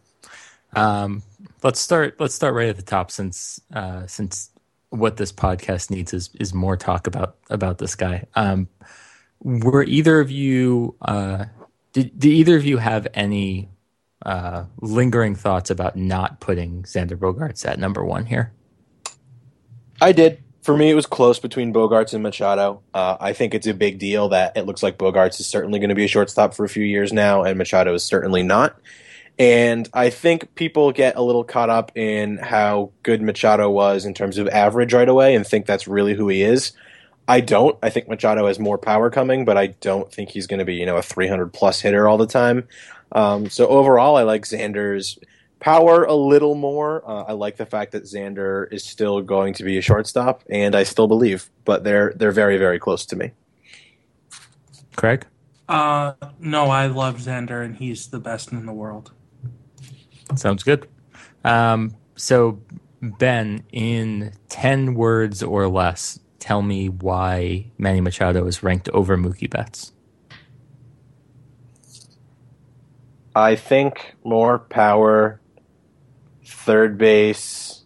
Um, let's start. Let's start right at the top, since uh, since what this podcast needs is is more talk about about this guy. Um, were either of you? Uh, Did, did either of you have any uh, lingering thoughts about not putting Xander Bogaerts at number one here? I did. For me, it was close between Bogaerts and Machado. Uh, I think it's a big deal that it looks like Bogaerts is certainly going to be a shortstop for a few years now, and Machado is certainly not. And I think people get a little caught up in how good Machado was in terms of average right away and think that's really who he is. I don't. I think Machado has more power coming, but I don't think he's going to be, you know, a three hundred plus hitter all the time. Um, so overall, I like Xander's power a little more. Uh, I like the fact that Xander is still going to be a shortstop, and I still believe, but they're they're very very close to me. Craig? Uh, no, I love Xander, and he's the best in the world. Sounds good. Um, so, Ben, in ten words or less, tell me why Manny Machado is ranked over Mookie Betts. I think more power, third base,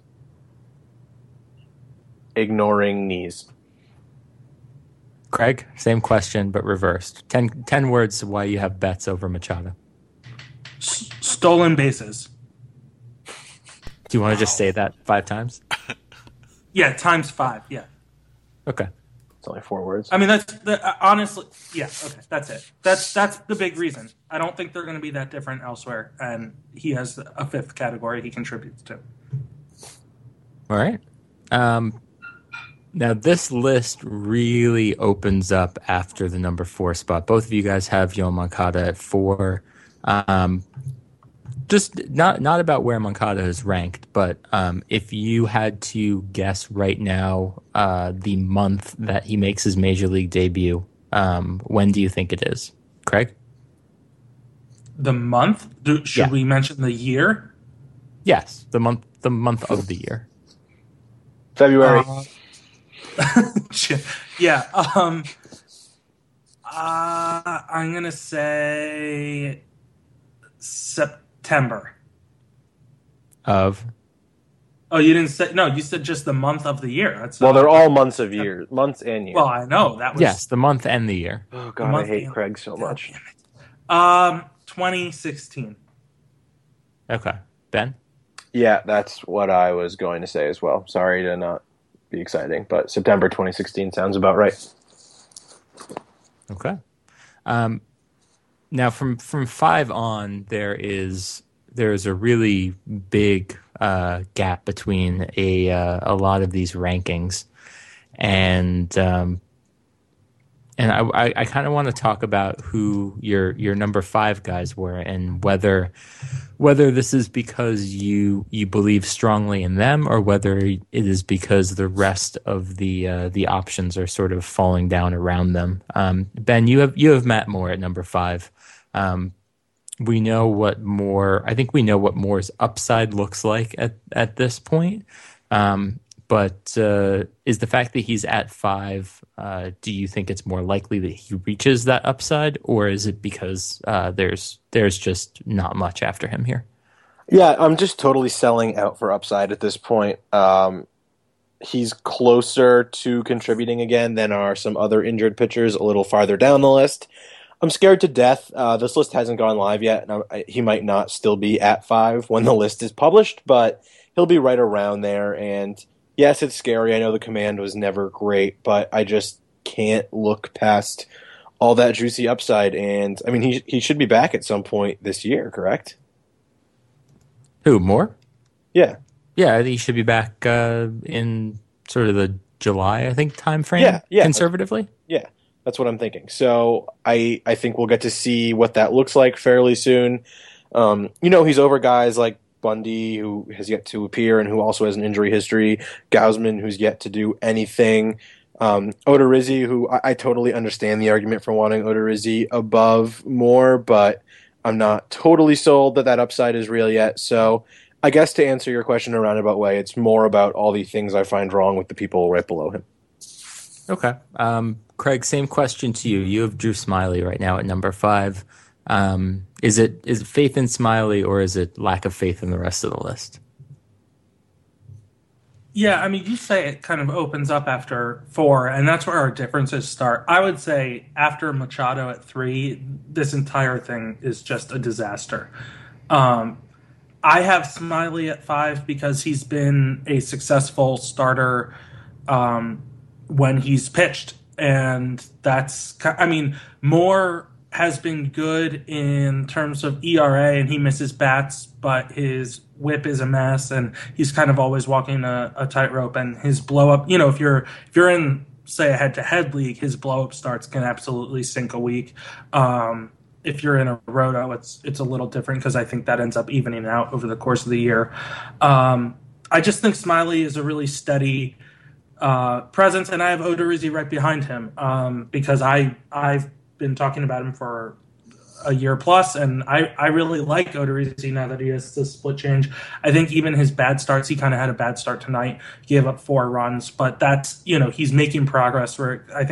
ignoring knees. Craig, same question, but reversed. Ten, ten words why you have Betts over Machado. S- stolen bases. Do you want to just say that five times? Yeah, times five, yeah. Okay. It's only four words. I mean, that's the, uh, honestly, yeah, okay, that's it. That's that's the big reason. I don't think they're going to be that different elsewhere, and he has a fifth category he contributes to. All right. Um, now, this list really opens up after the number four spot. Both of you guys have Yoan Moncada at four. Um, just not not about where Moncada is ranked, but um, if you had to guess right now uh, the month that he makes his major league debut, um, when do you think it is? Craig? The month? Do, should Yeah. we mention the year? Yes, the month the month of the year. February. Uh, yeah. Um, uh, I'm going to say September. Of Oh, you didn't say no. You said just the month of the year. That's well, uh, they're all months of years, months and years. Well, I know that was yes, the month and the year. oh the god, I month hate and- Craig so God much. damn it. Um, twenty sixteen. Okay, Ben. Yeah, that's what I was going to say as well. Sorry to not be exciting, but September twenty sixteen sounds about right. Okay. Um, now, from from five on, there is there is a really big uh, gap between a uh, a lot of these rankings, and um, and I I, I kind of want to talk about who your your number five guys were and whether whether this is because you you believe strongly in them or whether it is because the rest of the uh, the options are sort of falling down around them. Um, Ben, you have you have Matt Moore at number five. Um, we know what Moore. I think we know what Moore's upside looks like at at this point. Um, but uh, is the fact that he's at five? Uh, do you think it's more likely that he reaches that upside, or is it because uh, there's there's just not much after him here? Yeah, I'm just totally selling out for upside at this point. Um, he's closer to contributing again than are some other injured pitchers a little farther down the list. I'm scared to death. Uh, this list hasn't gone live yet, and I, he might not still be at five when the list is published, but he'll be right around there. And yes, it's scary. I know the command was never great, but I just can't look past all that juicy upside. And I mean, he he should be back at some point this year, correct? Who, Moore? Yeah. Yeah, he should be back uh, in sort of the July, I think, time frame. Yeah, yeah. Conservatively. Yeah, that's what I'm thinking. So I I think we'll get to see what that looks like fairly soon. Um, you know, he's over guys like Bundy, who has yet to appear and who also has an injury history. Gausman, who's yet to do anything. Um, Odorizzi, who I, I totally understand the argument for wanting Odorizzi above Moore, but I'm not totally sold that that upside is real yet. So I guess to answer your question in a roundabout way, it's more about all the things I find wrong with the people right below him. Okay. Um, Craig, same question to you. You have Drew Smiley right now at number five. Um, is it is it faith in Smiley or is it lack of faith in the rest of the list? Yeah, I mean, you say it kind of opens up after four, and that's where our differences start. I would say after Machado at three, this entire thing is just a disaster. Um, I have Smiley at five because he's been a successful starter um, when he's pitched, and that's, I mean, Moore has been good in terms of E R A, and he misses bats, but his whip is a mess, and he's kind of always walking a, a tightrope. And his blow up, you know, if you're if you're in say a head to head league, his blow up starts can absolutely sink a week. Um, if you're in a roto, it's it's a little different because I think that ends up evening out over the course of the year. Um, I just think Smiley is a really steady uh, presence, and I have Odorizzi right behind him um, because I I've been talking about him for a year plus, and I, I really like Odorizzi now that he has the split change. I think even his bad starts, he kind of had a bad start tonight, gave up four runs, but that's, you know, he's making progress where I think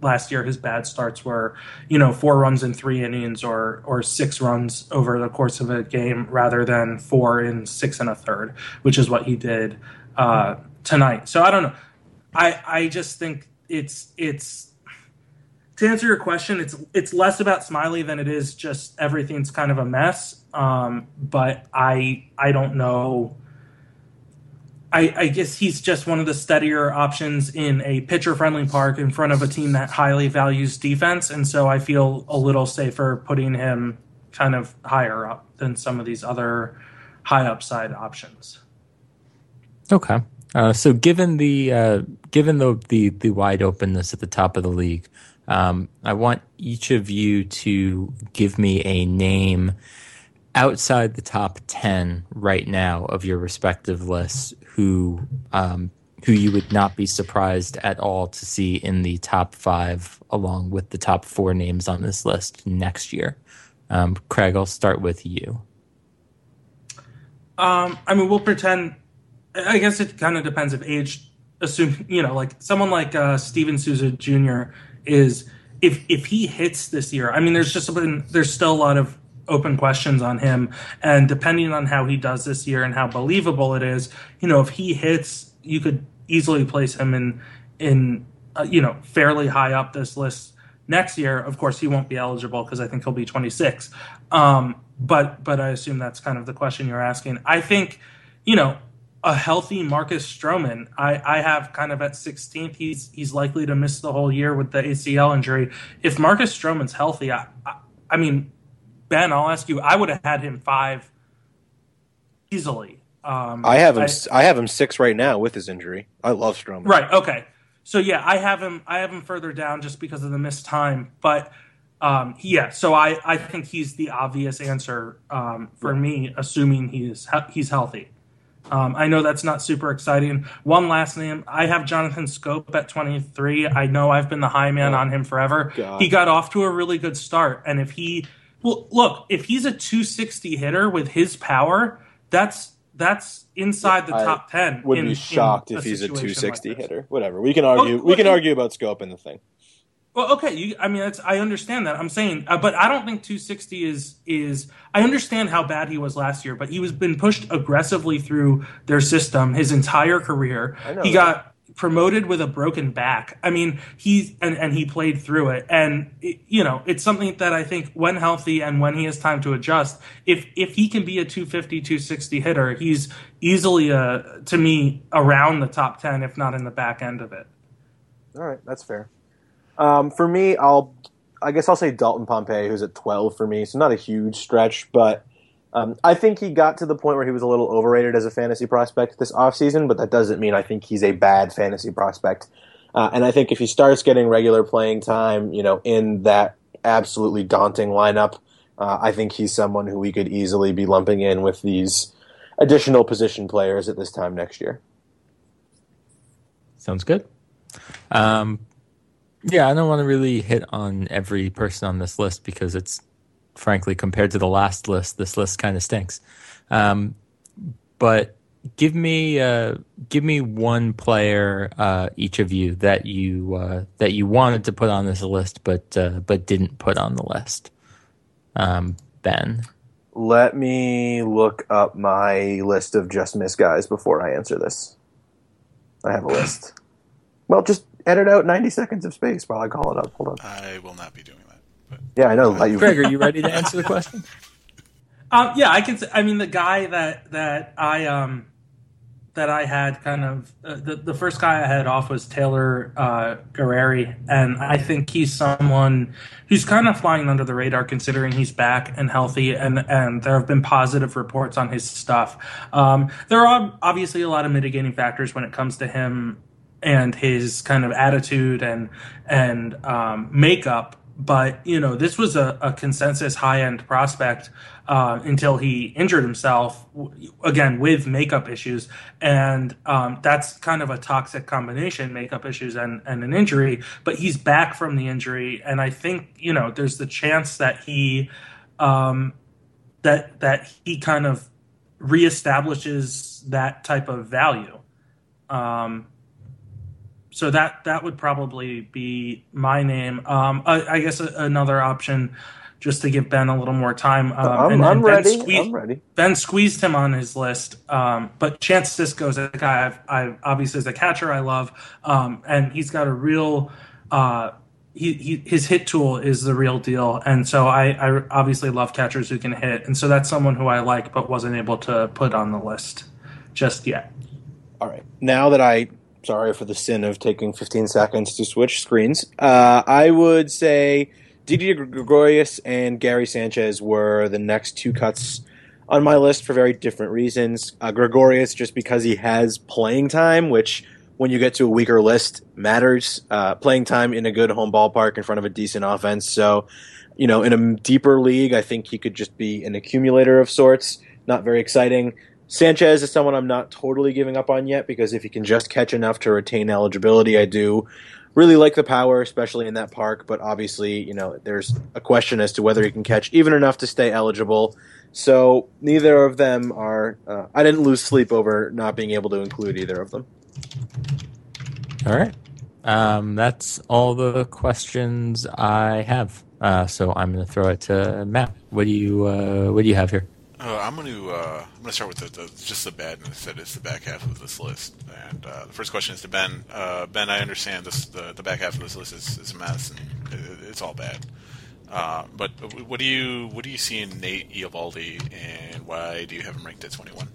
last year his bad starts were, you know, four runs in three innings or or six runs over the course of a game rather than four in six and a third, which is what he did uh, tonight. So I don't know. I I just think it's it's to answer your question, it's it's less about Smyly than it is just everything's kind of a mess. Um, but I I don't know. I, I guess he's just one of the steadier options in a pitcher-friendly park in front of a team that highly values defense, and so I feel a little safer putting him kind of higher up than some of these other high upside options. Okay, uh, so given the uh, given the, the the wide openness at the top of the league, um, I want each of you to give me a name outside the top ten right now of your respective lists who um, who you would not be surprised at all to see in the top five along with the top four names on this list next year. Um, Craig, I'll start with you. Um, I mean, we'll pretend, I guess it kind of depends if age, assume, you know, like someone like uh, Steven Souza Junior is, if if he hits this year, I mean, there's just been, there's still a lot of open questions on him, and depending on how he does this year and how believable it is, you know, if he hits, you could easily place him in in uh, you know, fairly high up this list next year. Of course, he won't be eligible because I think he'll be twenty-six. Um, but but I assume that's kind of the question you're asking. I think, you know, a healthy Marcus Stroman, I, I have kind of at sixteenth. He's he's likely to miss the whole year with the A C L injury. If Marcus Stroman's healthy, I I, I mean. Ben, I'll ask you. I would have had him five easily. Um, I have him. I, I have him six right now with his injury. I love Stroman. Right. Okay. So yeah, I have him. I have him further down just because of the missed time. But um, yeah, so I, I think he's the obvious answer um, for me, assuming he's he's healthy. Um, I know that's not super exciting. One last name. I have Jonathan Scope at twenty-three. I know I've been the high man oh, on him forever. God. He got off to a really good start, and if he Well, look, if he's a two sixty hitter with his power, that's that's inside the I top ten. Would in, be shocked if he's a two sixty like hitter. Whatever. We can argue. Oh, we can argue about Scope in the thing. Well, okay. You, I mean, that's, I understand that. I'm saying, uh, but I don't think two sixty is is. I understand how bad he was last year, but he was been pushed aggressively through their system his entire career. I know he that. got promoted with a broken back. I mean, he's and, and he played through it, and it, you know, it's something that I think when healthy and when he has time to adjust, if if he can be a two fifty, two sixty hitter, he's easily uh to me around the top ten, if not in the back end of it. All right, that's fair. Um, for me, I'll I guess I'll say Dalton Pompey, who's at twelve for me, so not a huge stretch, but Um, I think he got to the point where he was a little overrated as a fantasy prospect this offseason, but that doesn't mean I think he's a bad fantasy prospect. Uh, and I think if he starts getting regular playing time, you know, in that absolutely daunting lineup, uh, I think he's someone who we could easily be lumping in with these additional position players at this time next year. Sounds good. Um, yeah, I don't want to really hit on every person on this list because it's, frankly, compared to the last list, this list kind of stinks. Um, but give me uh, give me one player, uh, each of you, that you uh, that you wanted to put on this list, but uh, but didn't put on the list. Um, Ben, let me look up my list of just missed guys before I answer this. I have a list. Well, just edit out ninety seconds of space while I call it up. Hold on. I will not be doing that. But yeah, I know. Uh, Greg, are you ready to answer the question? Um, yeah, I can. I mean, the guy that that I um that I had kind of uh, the the first guy I had off was Taylor uh, Guerreri, and I think he's someone who's kind of flying under the radar considering he's back and healthy, and and there have been positive reports on his stuff. Um, there are obviously a lot of mitigating factors when it comes to him and his kind of attitude and and um, makeup. But, you know, this was a, a consensus high-end prospect uh, until he injured himself, again, with makeup issues. And um, that's kind of a toxic combination, makeup issues and, and an injury. But he's back from the injury. And I think, you know, there's the chance that he um, that that he kind of reestablishes that type of value. Um so that that would probably be my name. Um, I, I guess a, another option, just to give Ben a little more time. Um, I'm, and, I'm and ready. Ben squeezed, I'm ready. Ben squeezed him on his list, um, but Chance Sisco is a guy I've, I obviously is a catcher I love, um, and he's got a real. Uh, he, he his hit tool is the real deal, and so I, I obviously love catchers who can hit, and so that's someone who I like, but wasn't able to put on the list just yet. All right. Now that I, sorry for the sin of taking fifteen seconds to switch screens, uh, I would say Didi Gregorius and Gary Sanchez were the next two cuts on my list for very different reasons. Uh, Gregorius, just because he has playing time, which when you get to a weaker list matters. Uh, playing time in a good home ballpark in front of a decent offense. So, you know, in a deeper league, I think he could just be an accumulator of sorts. Not very exciting. Sanchez is someone I'm not totally giving up on yet, because if he can just catch enough to retain eligibility, I do really like the power, especially in that park. But obviously, you know, there's a question as to whether he can catch even enough to stay eligible. So neither of them are, uh, I didn't lose sleep over not being able to include either of them. All right. Um, that's all the questions I have. Uh, so I'm going to throw it to Matt. What do you uh, What do you have here? Uh, I'm going to uh, I'm going to start with the, the, just the badness that is the back half of this list. And uh, the first question is to Ben. Uh, Ben, I understand this. The, the back half of this list is, is a mess, and it, it's all bad. Uh, but what do you what do you see in Nate Eovaldi, and why do you have him ranked at twenty-one?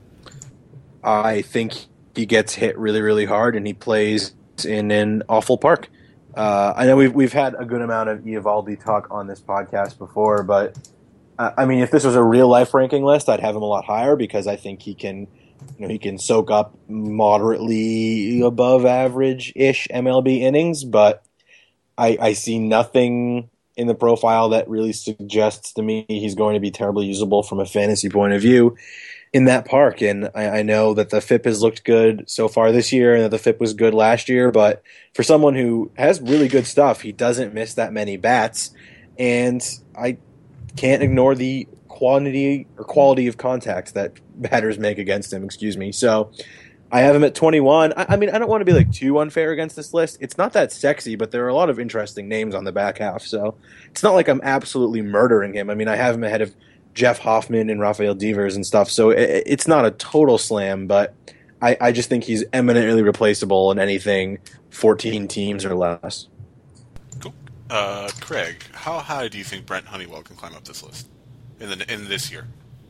I think he gets hit really, really hard, and he plays in an awful park. Uh, I know we've we've had a good amount of Eovaldi talk on this podcast before, but uh, I mean, if this was a real life ranking list, I'd have him a lot higher, because I think he can, you know, he can soak up moderately above average ish M L B innings. But I, I see nothing in the profile that really suggests to me he's going to be terribly usable from a fantasy point of view in that park. And I, I know that the F I P has looked good so far this year, and that the F I P was good last year, but for someone who has really good stuff, he doesn't miss that many bats, and I can't ignore the quantity or quality of contact that batters make against him, excuse me. So I have him at twenty-one. I, I mean, I don't want to be like too unfair against this list. It's not that sexy, but there are a lot of interesting names on the back half, so it's not like I'm absolutely murdering him. I mean, I have him ahead of Jeff Hoffman and Rafael Devers and stuff, so it, it's not a total slam, but I, I just think he's eminently replaceable in anything fourteen teams or less. Cool. Uh, Craig, how high do you think Brent Honeywell can climb up this list in the in this year?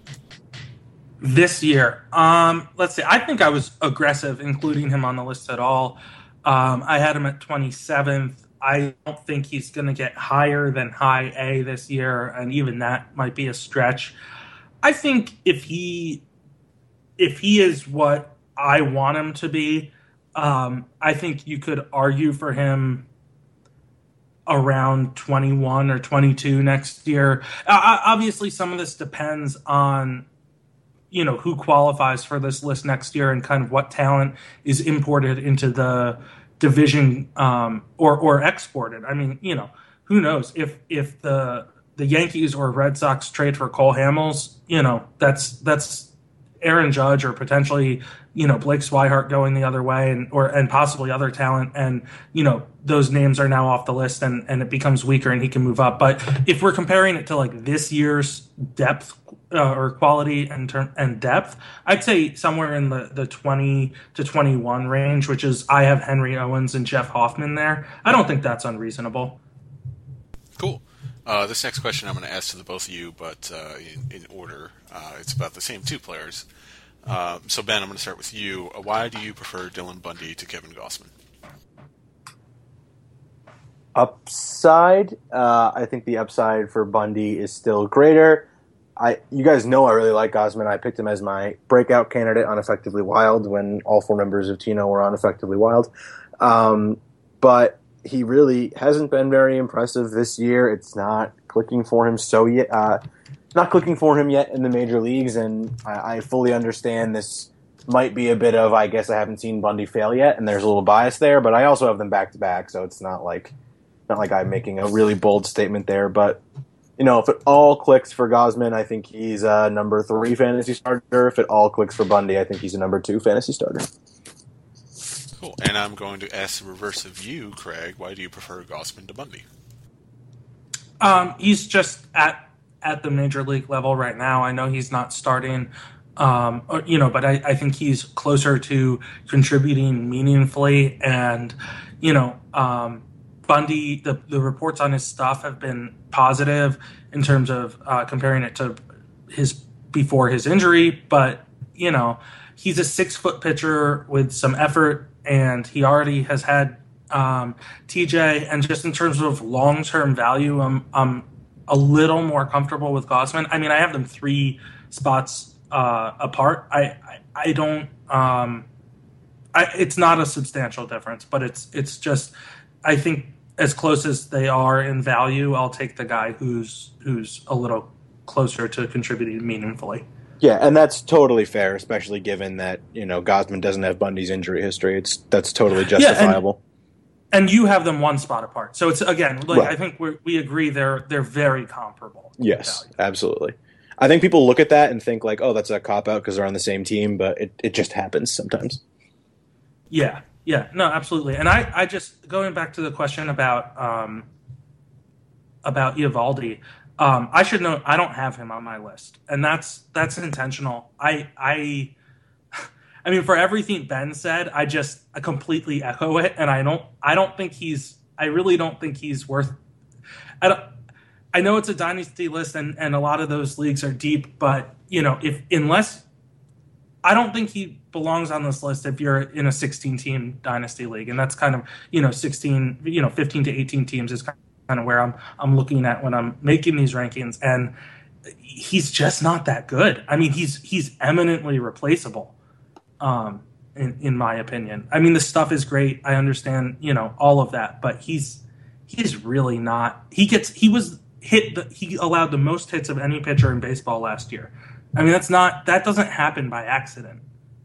This year, um, let's see. I think I was aggressive including him on the list at all. Um, I had him at twenty-seventh. I don't think he's going to get higher than high A this year, and even that might be a stretch. I think if he if he is what I want him to be, um, I think you could argue for him around twenty-one or twenty-two next year. Uh, obviously, some of this depends on, you know, who qualifies for this list next year and kind of what talent is imported into the division um, or or exported. I mean, you know, who knows if if the the Yankees or Red Sox trade for Cole Hamels, you know, that's that's Aaron Judge or potentially, you know, Blake Swihart going the other way, and or and possibly other talent, and you know, those names are now off the list, and and it becomes weaker and he can move up. But if we're comparing it to like this year's depth uh, or quality and term and depth, I'd say somewhere in the the twenty to twenty-one range, which is I have Henry Owens and Jeff Hoffman there. I don't think that's unreasonable. Cool. Uh, this next question I'm going to ask to the both of you, but uh, in, in order. Uh, it's about the same two players. Uh, so, Ben, I'm going to start with you. Uh, why do you prefer Dylan Bundy to Kevin Gausman? Upside, uh, I think the upside for Bundy is still greater. I, you guys know I really like Gausman. I picked him as my breakout candidate on Effectively Wild when all four members of Tino were on Effectively Wild. Um, but he really hasn't been very impressive this year. It's not clicking for him so yet. Uh, not clicking for him yet in the major leagues, and I, I fully understand this might be a bit of, I guess I haven't seen Bundy fail yet, and there's a little bias there, but I also have them back to back, so it's not like not like I'm making a really bold statement there. But you know, if it all clicks for Gausman, I think he's a number three fantasy starter. If it all clicks for Bundy, I think he's a number two fantasy starter. Cool. And I'm going to ask the reverse of you, Craig. Why do you prefer Gausman to Bundy? Um, he's just at at the major league level right now. I know he's not starting, um, or, you know, but I, I think he's closer to contributing meaningfully. And, you know, um, Bundy, the, the reports on his stuff have been positive in terms of uh, comparing it to his before his injury. But, you know, he's a six-foot pitcher with some effort, and he already has had um, T J. And just in terms of long-term value, I'm, I'm a little more comfortable with Gausman. I mean, I have them three spots uh, apart. I, I, I don't. Um, I, it's not a substantial difference, but it's it's just. I think as close as they are in value, I'll take the guy who's who's a little closer to contributing meaningfully. Yeah, and that's totally fair, especially given that, you know, Gausman doesn't have Bundy's injury history. It's that's totally justifiable. Yeah, and, and you have them one spot apart. So it's again, like right. I think we we agree they're they're very comparable. Yes, absolutely. I think people look at that and think like, oh, that's a cop out because they're on the same team, but it, it just happens sometimes. Yeah, yeah, no, absolutely. And I, I just going back to the question about um about Eovaldi. Um, I should know. I don't have him on my list, and that's that's intentional. I I, I mean, for everything Ben said, I just I completely echo it, and I don't I don't think he's. I really don't think he's worth. I don't. I know it's a dynasty list, and, and a lot of those leagues are deep, but you know, if unless I don't think he belongs on this list if you're in a sixteen team dynasty league, and that's kind of you know sixteen, you know, fifteen to eighteen teams is kind of. kind of where I'm I'm looking at when I'm making these rankings, and he's just not that good. I mean, he's he's eminently replaceable, um, in in my opinion. I mean, the stuff is great. I understand, you know, all of that, but he's he's really not. He gets he was hit. The, he allowed the most hits of any pitcher in baseball last year. I mean, that's not that doesn't happen by accident.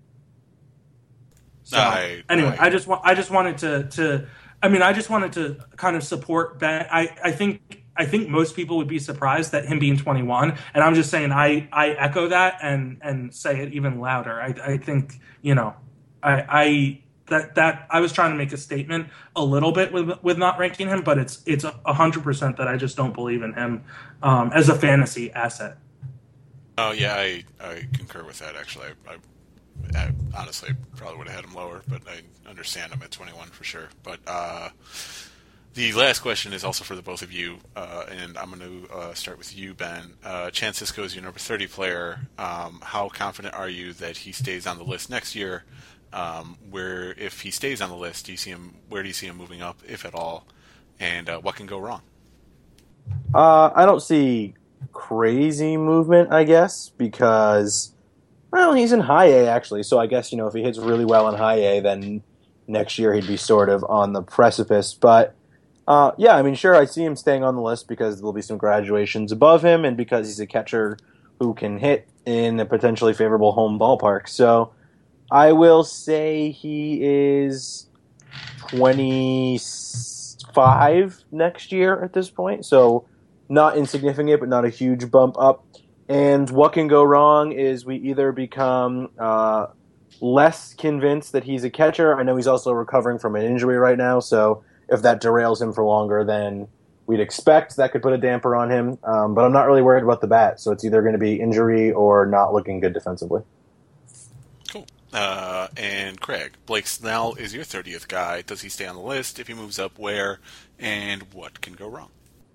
So I, anyway, I, I just want I just wanted to to. I mean, I just wanted to kind of support Ben. I, I think I think most people would be surprised that him being twenty-one, and I'm just saying I, I echo that and, and say it even louder. I, I think you know I, I that that I was trying to make a statement a little bit with with not ranking him, but it's it's a hundred percent that I just don't believe in him um, as a fantasy asset. Oh yeah, I, I concur with that. Actually, I, I I honestly probably would have had him lower, but I understand him at twenty-one for sure. But uh, the last question is also for the both of you, uh, and I'm going to uh, start with you, Ben. Uh, Chance Sisco is your number thirty player. Um, how confident are you that he stays on the list next year? Um, where if he stays on the list, do you see him? Where do you see him moving up, if at all? And uh, what can go wrong? Uh, I don't see crazy movement, I guess, because. Well, he's in high A, actually, so I guess, you know, if he hits really well in high A, then next year he'd be sort of on the precipice. But, uh, yeah, I mean, sure, I see him staying on the list because there'll be some graduations above him and because he's a catcher who can hit in a potentially favorable home ballpark. So I will say he is twenty-five next year at this point, so not insignificant, but not a huge bump up. And what can go wrong is we either become uh, less convinced that he's a catcher. I know he's also recovering from an injury right now, so if that derails him for longer than we'd expect, that could put a damper on him. Um, but I'm not really worried about the bat, so it's either going to be injury or not looking good defensively. Cool. Uh, and Craig, Blake Snell is your thirtieth guy. Does he stay on the list? If he moves up, where? And what can go wrong?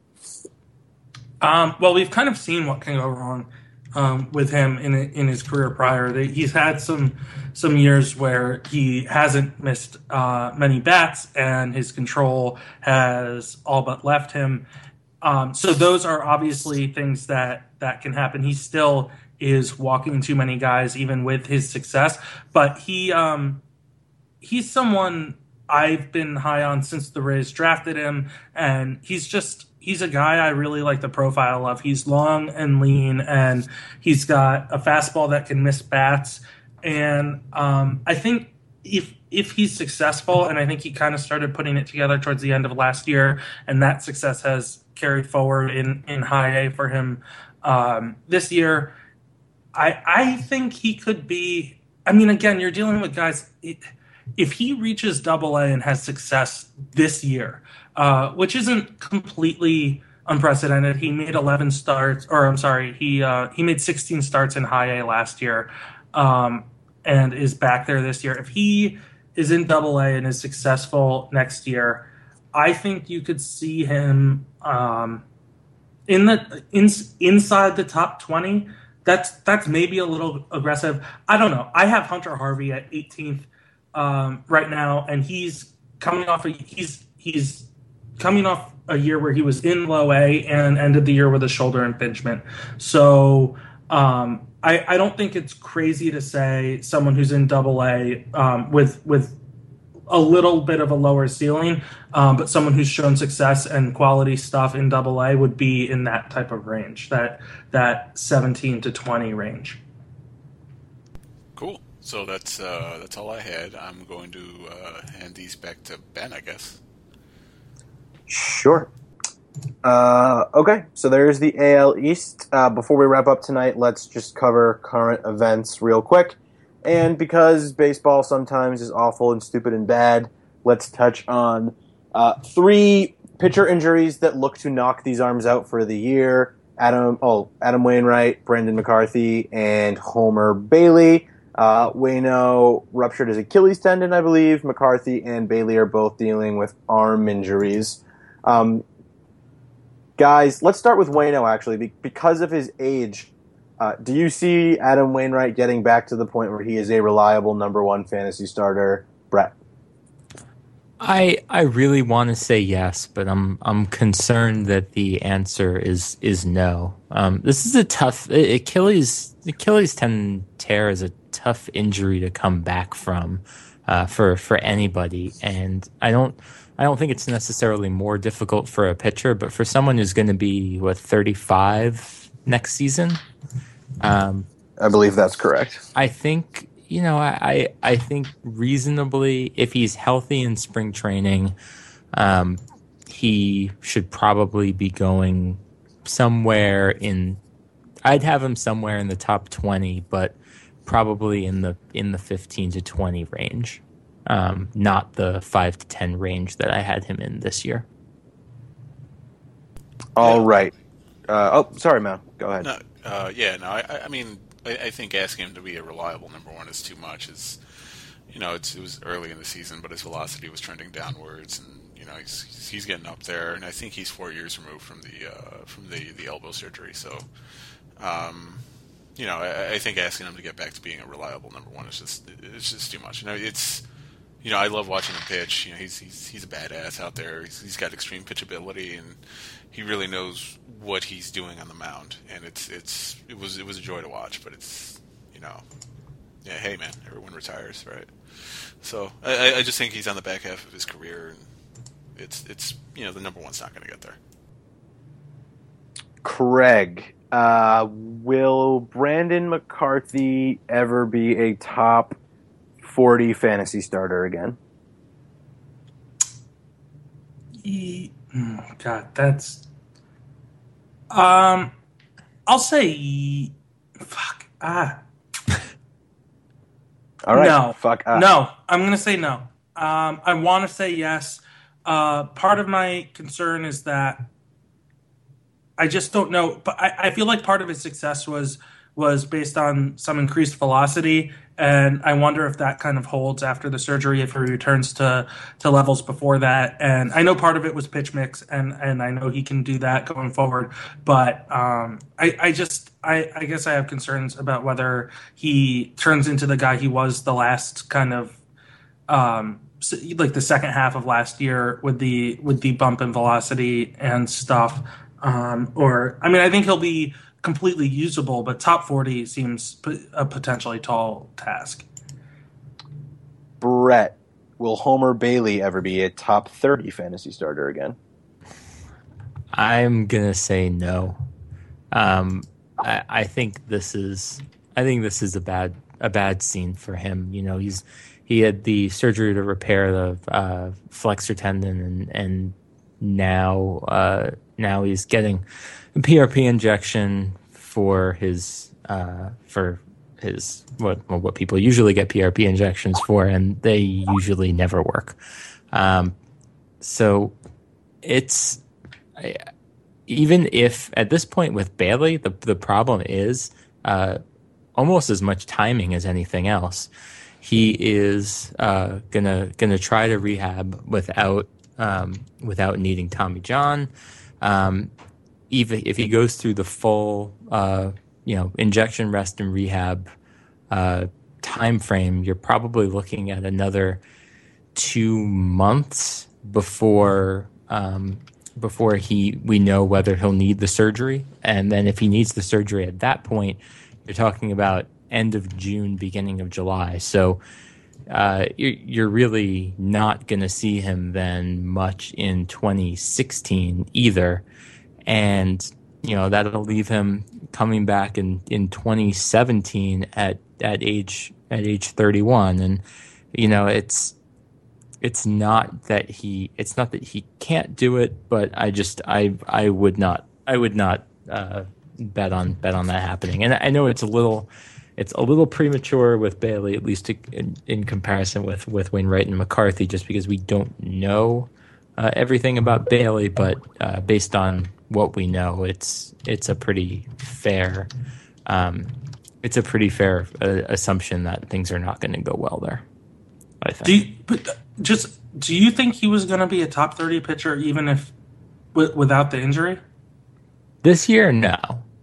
Um, well, we've kind of seen what can go wrong um, with him in in his career prior. He's had some some years where he hasn't missed uh, many bats, and his control has all but left him. Um, so those are obviously things that, that can happen. He still is walking too many guys, even with his success. But he um, he's someone I've been high on since the Rays drafted him, and he's just. He's a guy I really like the profile of. He's long and lean, and he's got a fastball that can miss bats. And um, I think if if he's successful, and I think he kind of started putting it together towards the end of last year, and that success has carried forward in, in high A for him um, this year, I I think he could be. I mean, again, you're dealing with guys. It, if he reaches Double A and has success this year, uh, which isn't completely unprecedented. He made eleven starts, or I'm sorry, he uh, he made sixteen starts in High A last year, um, and is back there this year. If he is in Double A and is successful next year, I think you could see him um, in the in, inside the top twenty. That's that's maybe a little aggressive. I don't know. I have Hunter Harvey at eighteenth um, right now, and he's coming off a he's he's coming off a year where he was in low A and ended the year with a shoulder impingement. So um, I, I don't think it's crazy to say someone who's in Double A um, with with a little bit of a lower ceiling, um, but someone who's shown success and quality stuff in Double A would be in that type of range, that that seventeen to twenty range. Cool. So that's uh, that's all I had. I'm going to uh, hand these back to Ben, I guess. Sure. Uh, okay, so there's the A L East. Uh, before we wrap up tonight, let's just cover current events real quick. And because baseball sometimes is awful and stupid and bad, let's touch on uh, three pitcher injuries that look to knock these arms out for the year. Adam, oh, Adam Wainwright, Brandon McCarthy, and Homer Bailey. Uh, Waino ruptured his Achilles tendon, I believe. McCarthy and Bailey are both dealing with arm injuries. Um, guys, let's start with Waino, actually. Be- because of his age, uh, do you see Adam Wainwright getting back to the point where he is a reliable number one fantasy starter? Brett? I I really want to say yes, but I'm I'm concerned that the answer is is no. Um, this is a tough Achilles Achilles tendon tear is a tough injury to come back from uh, for for anybody, and I don't I don't think it's necessarily more difficult for a pitcher, but for someone who's going to be what thirty-five next season. Um, I believe that's correct. I think. You know, I, I think reasonably, if he's healthy in spring training, um, he should probably be going somewhere in. I'd have him somewhere in the top twenty, but probably in the in the fifteen to twenty range, um, not the five to ten range that I had him in this year. All right. Uh, oh, sorry, Mal. Go ahead. No, uh, yeah, no, I, I mean. I think asking him to be a reliable number one is too much. Is you know, it's, it was early in the season, but his velocity was trending downwards, and you know he's he's getting up there. And I think he's four years removed from the uh, from the, the elbow surgery. So, um, you know, I, I think asking him to get back to being a reliable number one is just it's just too much. You know, it's you know I love watching him pitch. You know, he's he's he's a badass out there. He's, he's got extreme pitchability, and he really knows what he's doing on the mound, and it's it's it was it was a joy to watch. But it's you know, yeah, hey man, everyone retires, right? So I, I just think he's on the back half of his career, and it's it's you know the number one's not going to get there. Craig, uh, will Brandon McCarthy ever be a top forty fantasy starter again? He, God, that's. Um, I'll say, fuck ah. All right, no, fuck ah. No, I'm gonna say no. Um, I want to say yes. Uh, part of my concern is that I just don't know, but I, I feel like part of his success was was based on some increased velocity, and I wonder if that kind of holds after the surgery, if he returns to, to levels before that. And I know part of it was pitch mix, and, and I know he can do that going forward. But um, I, I just, I, I guess I have concerns about whether he turns into the guy he was the last kind of, um, like the second half of last year with the with the bump in velocity and stuff. Um, or, I mean, I think he'll be completely usable, but top forty seems a potentially tall task. Brett, will Homer Bailey ever be a top thirty fantasy starter again? I'm gonna say no. Um, I, I think this is I think this is a bad a bad scene for him. You know, he's he had the surgery to repair the uh, flexor tendon, and and now uh, now he's getting a P R P injection for his uh, for his what what people usually get P R P injections for, and they usually never work. Um, so it's I, even if at this point with Bailey, the the problem is uh, almost as much timing as anything else. He is uh, gonna gonna try to rehab without um, without needing Tommy John. Um, even if he goes through the full uh, you know injection, rest, and rehab uh, time frame, you're probably looking at another two months before um, before he we know whether he'll need the surgery. And then if he needs the surgery at that point, you're talking about end of June, beginning of July. So uh, you're really not going to see him then much in twenty sixteen either. And, you know, that'll leave him coming back in, in twenty seventeen at, at age at age thirty-one. And, you know, it's it's not that he it's not that he can't do it, but I just I I would not I would not uh, bet on bet on that happening. And I know it's a little It's a little premature with Bailey, at least in, in comparison with, with Wainwright and McCarthy, just because we don't know uh, everything about Bailey. But uh, based on what we know, it's it's a pretty fair um, it's a pretty fair uh, assumption that things are not going to go well there. I think. Do you, but just do you think he was going to be a top thirty pitcher even if w- without the injury this year? No.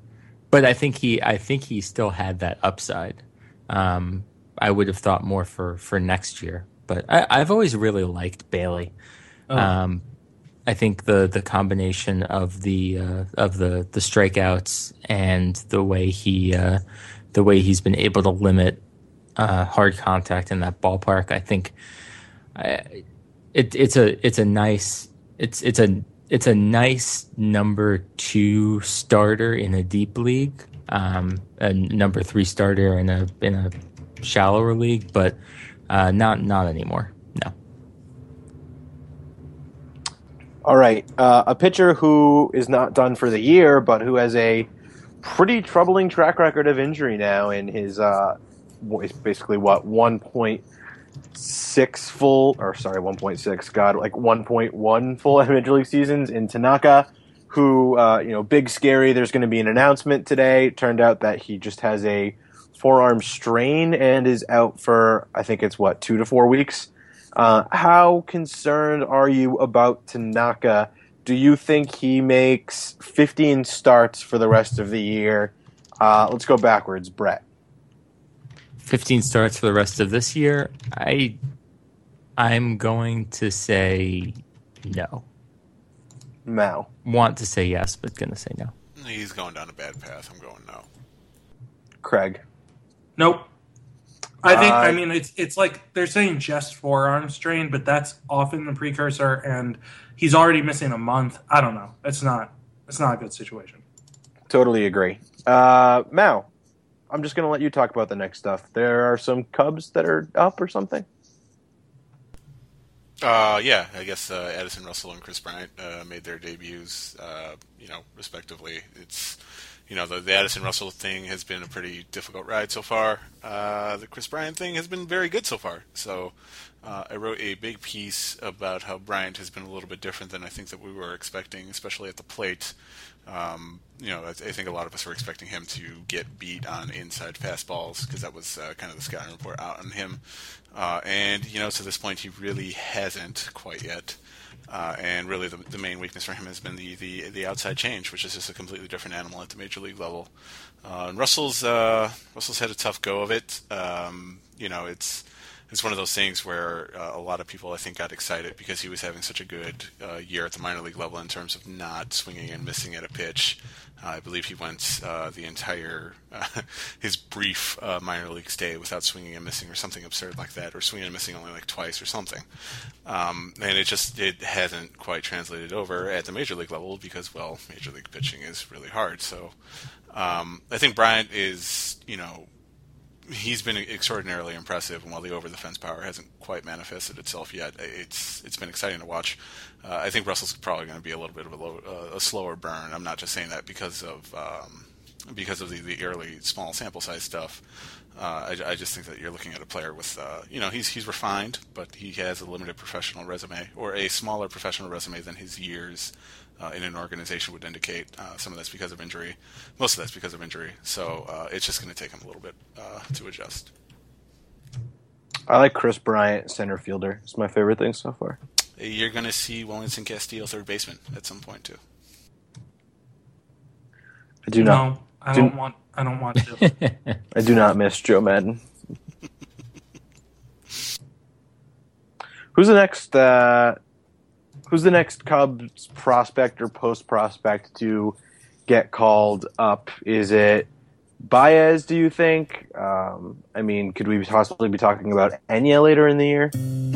But I think he, I think he still had that upside. Um, I would have thought more for, for next year. But I, I've always really liked Bailey. Oh. Um, I think the, the combination of the uh, of the, the strikeouts and the way he uh, the way he's been able to limit uh, hard contact in that ballpark, I think I, it, it's a it's a nice it's it's a It's a nice number two starter in a deep league, um, a number three starter in a in a shallower league, but uh, not not anymore. No. All right, uh, a pitcher who is not done for the year, but who has a pretty troubling track record of injury now in his uh, basically what one point six full, or sorry, one point six, God, like one point one full Major League seasons in Tanaka, who, uh, you know, big scary, there's going to be an announcement today. It turned out that he just has a forearm strain and is out for, I think it's what, two to four weeks. Uh, how concerned are you about Tanaka? Do you think he makes fifteen starts for the rest of the year? Uh, let's go backwards, Brett. fifteen starts for the rest of this year. I, I'm going to say no. No. Want to say yes, but going to say no. He's going down a bad path. I'm going no. Craig. Nope. I think, uh, I mean, it's it's like they're saying just forearm strain, but that's often the precursor, and he's already missing a month. I don't know. It's not, it's not a good situation. Totally agree. Uh, Mao. I'm just going to let you talk about the next stuff. There are some Cubs that are up or something? Uh, yeah, I guess uh, Addison Russell and Chris Bryant uh, made their debuts, uh, you know, respectively. It's, you know, the, the Addison Russell thing has been a pretty difficult ride so far. Uh, the Chris Bryant thing has been very good so far. So uh, I wrote a big piece about how Bryant has been a little bit different than I think that we were expecting, especially at the plate. Um, you know, I, I think a lot of us were expecting him to get beat on inside fastballs because that was uh, kind of the scouting report out on him. Uh, and, you know, to this point, he really hasn't quite yet. Uh, and really the, the main weakness for him has been the, the, the outside change, which is just a completely different animal at the major league level. Uh, and Russell's uh, Russell's had a tough go of it. Um, you know, it's it's one of those things where uh, a lot of people, I think, got excited because he was having such a good uh, year at the minor league level in terms of not swinging and missing at a pitch. Uh, I believe he went uh, the entire, uh, his brief uh, minor league stay without swinging and missing or something absurd like that, or swinging and missing only like twice or something. Um, and it just, it hasn't quite translated over at the major league level because, well, major league pitching is really hard. So um, I think Bryant is, you know, he's been extraordinarily impressive, and while the over-the-fence power hasn't quite manifested itself yet, it's it's been exciting to watch. Uh, I think Russell's probably going to be a little bit of a, low, uh, a slower burn. I'm not just saying that because of um, because of the, the early small sample size stuff. Uh, I, I just think that you're looking at a player with, uh, you know, he's he's refined, but he has a limited professional resume, or a smaller professional resume than his years uh, in an organization would indicate. Uh, some of that's because of injury. Most of that's because of injury. So uh, it's just going to take him a little bit uh, to adjust. I like Chris Bryant, center fielder. It's my favorite thing so far. You're going to see Wellington Castillo, third baseman, at some point too. I do not. No, I do, don't want. I don't want to. I do not miss Joe Madden. Who's the next? Uh, who's the next Cubs prospect or post prospect to get called up? Is it Baez? Do you think? Um, I mean, could we possibly be talking about Enya later in the year?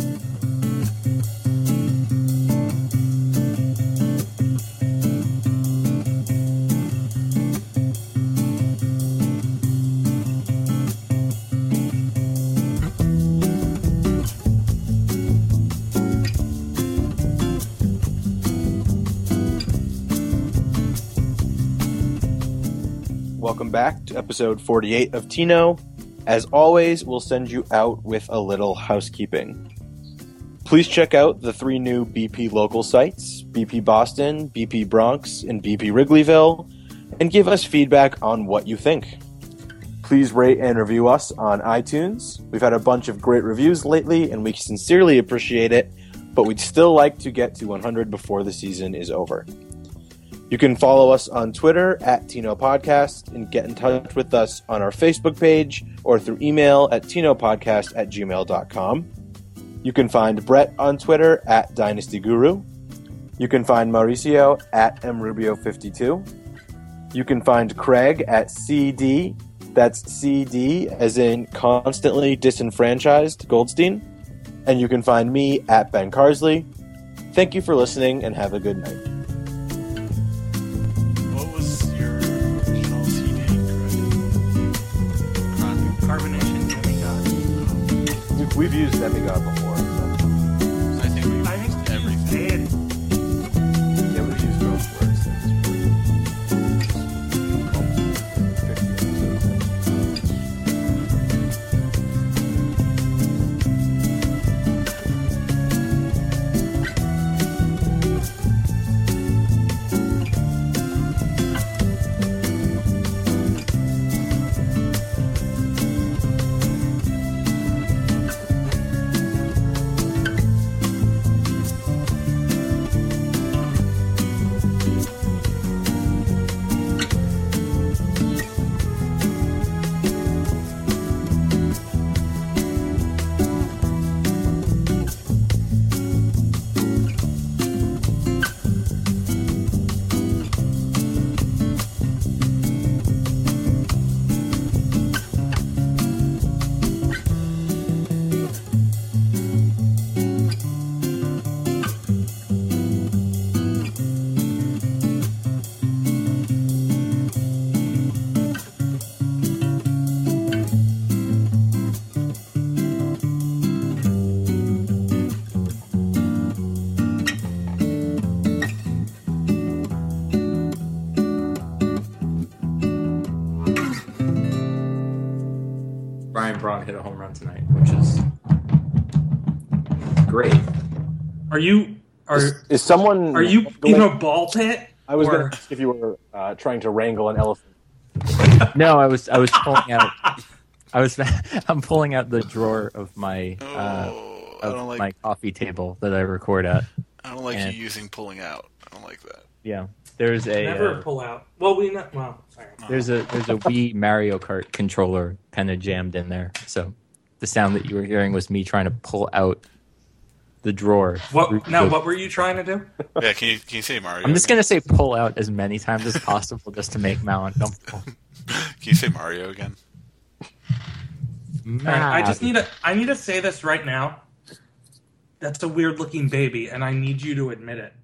Welcome back to episode forty-eight of Tino. As always, we'll send you out with a little housekeeping. Please check out the three new B P local sites, B P Boston, B P Bronx, and B P Wrigleyville, and give us feedback on what you think. Please rate and review us on iTunes. We've had a bunch of great reviews lately, and we sincerely appreciate it, but we'd still like to get to one hundred before the season is over. You can follow us on Twitter at Tino Podcast and get in touch with us on our Facebook page or through email at tinopodcast at gmail dot com. You can find Brett on Twitter at Dynasty Guru. You can find Mauricio at M Rubio fifty-two. You can find Craig at C D, that's C D as in constantly disenfranchised Goldstein. And you can find me at Ben Carsley. Thank you for listening and have a good night. We've used Demigod before. So. I think we've I used think everything. did. Yeah, we've used most words. Brian Braun hit a home run tonight, which is great. Are you are Is, is someone... are you in a ball pit? I was or- going to ask if you were uh, trying to wrangle an elephant. No, I was I was pulling out. I was I'm pulling out the drawer of my uh, Oh, I of don't like. my coffee table that I record at. I don't like and- you using pulling out. I don't like that. Yeah, there's a Never uh, pull out. Well, we know. Well, sorry. there's a there's a Wii Mario Kart controller kind of jammed in there. So the sound that you were hearing was me trying to pull out the drawer. What now? The- What were you trying to do? Yeah, can you can you say Mario? I'm just again? gonna say pull out as many times as possible just to make Mal uncomfortable. Can you say Mario again? All right, I just need to. I need to say this right now. That's a weird looking baby, and I need you to admit it.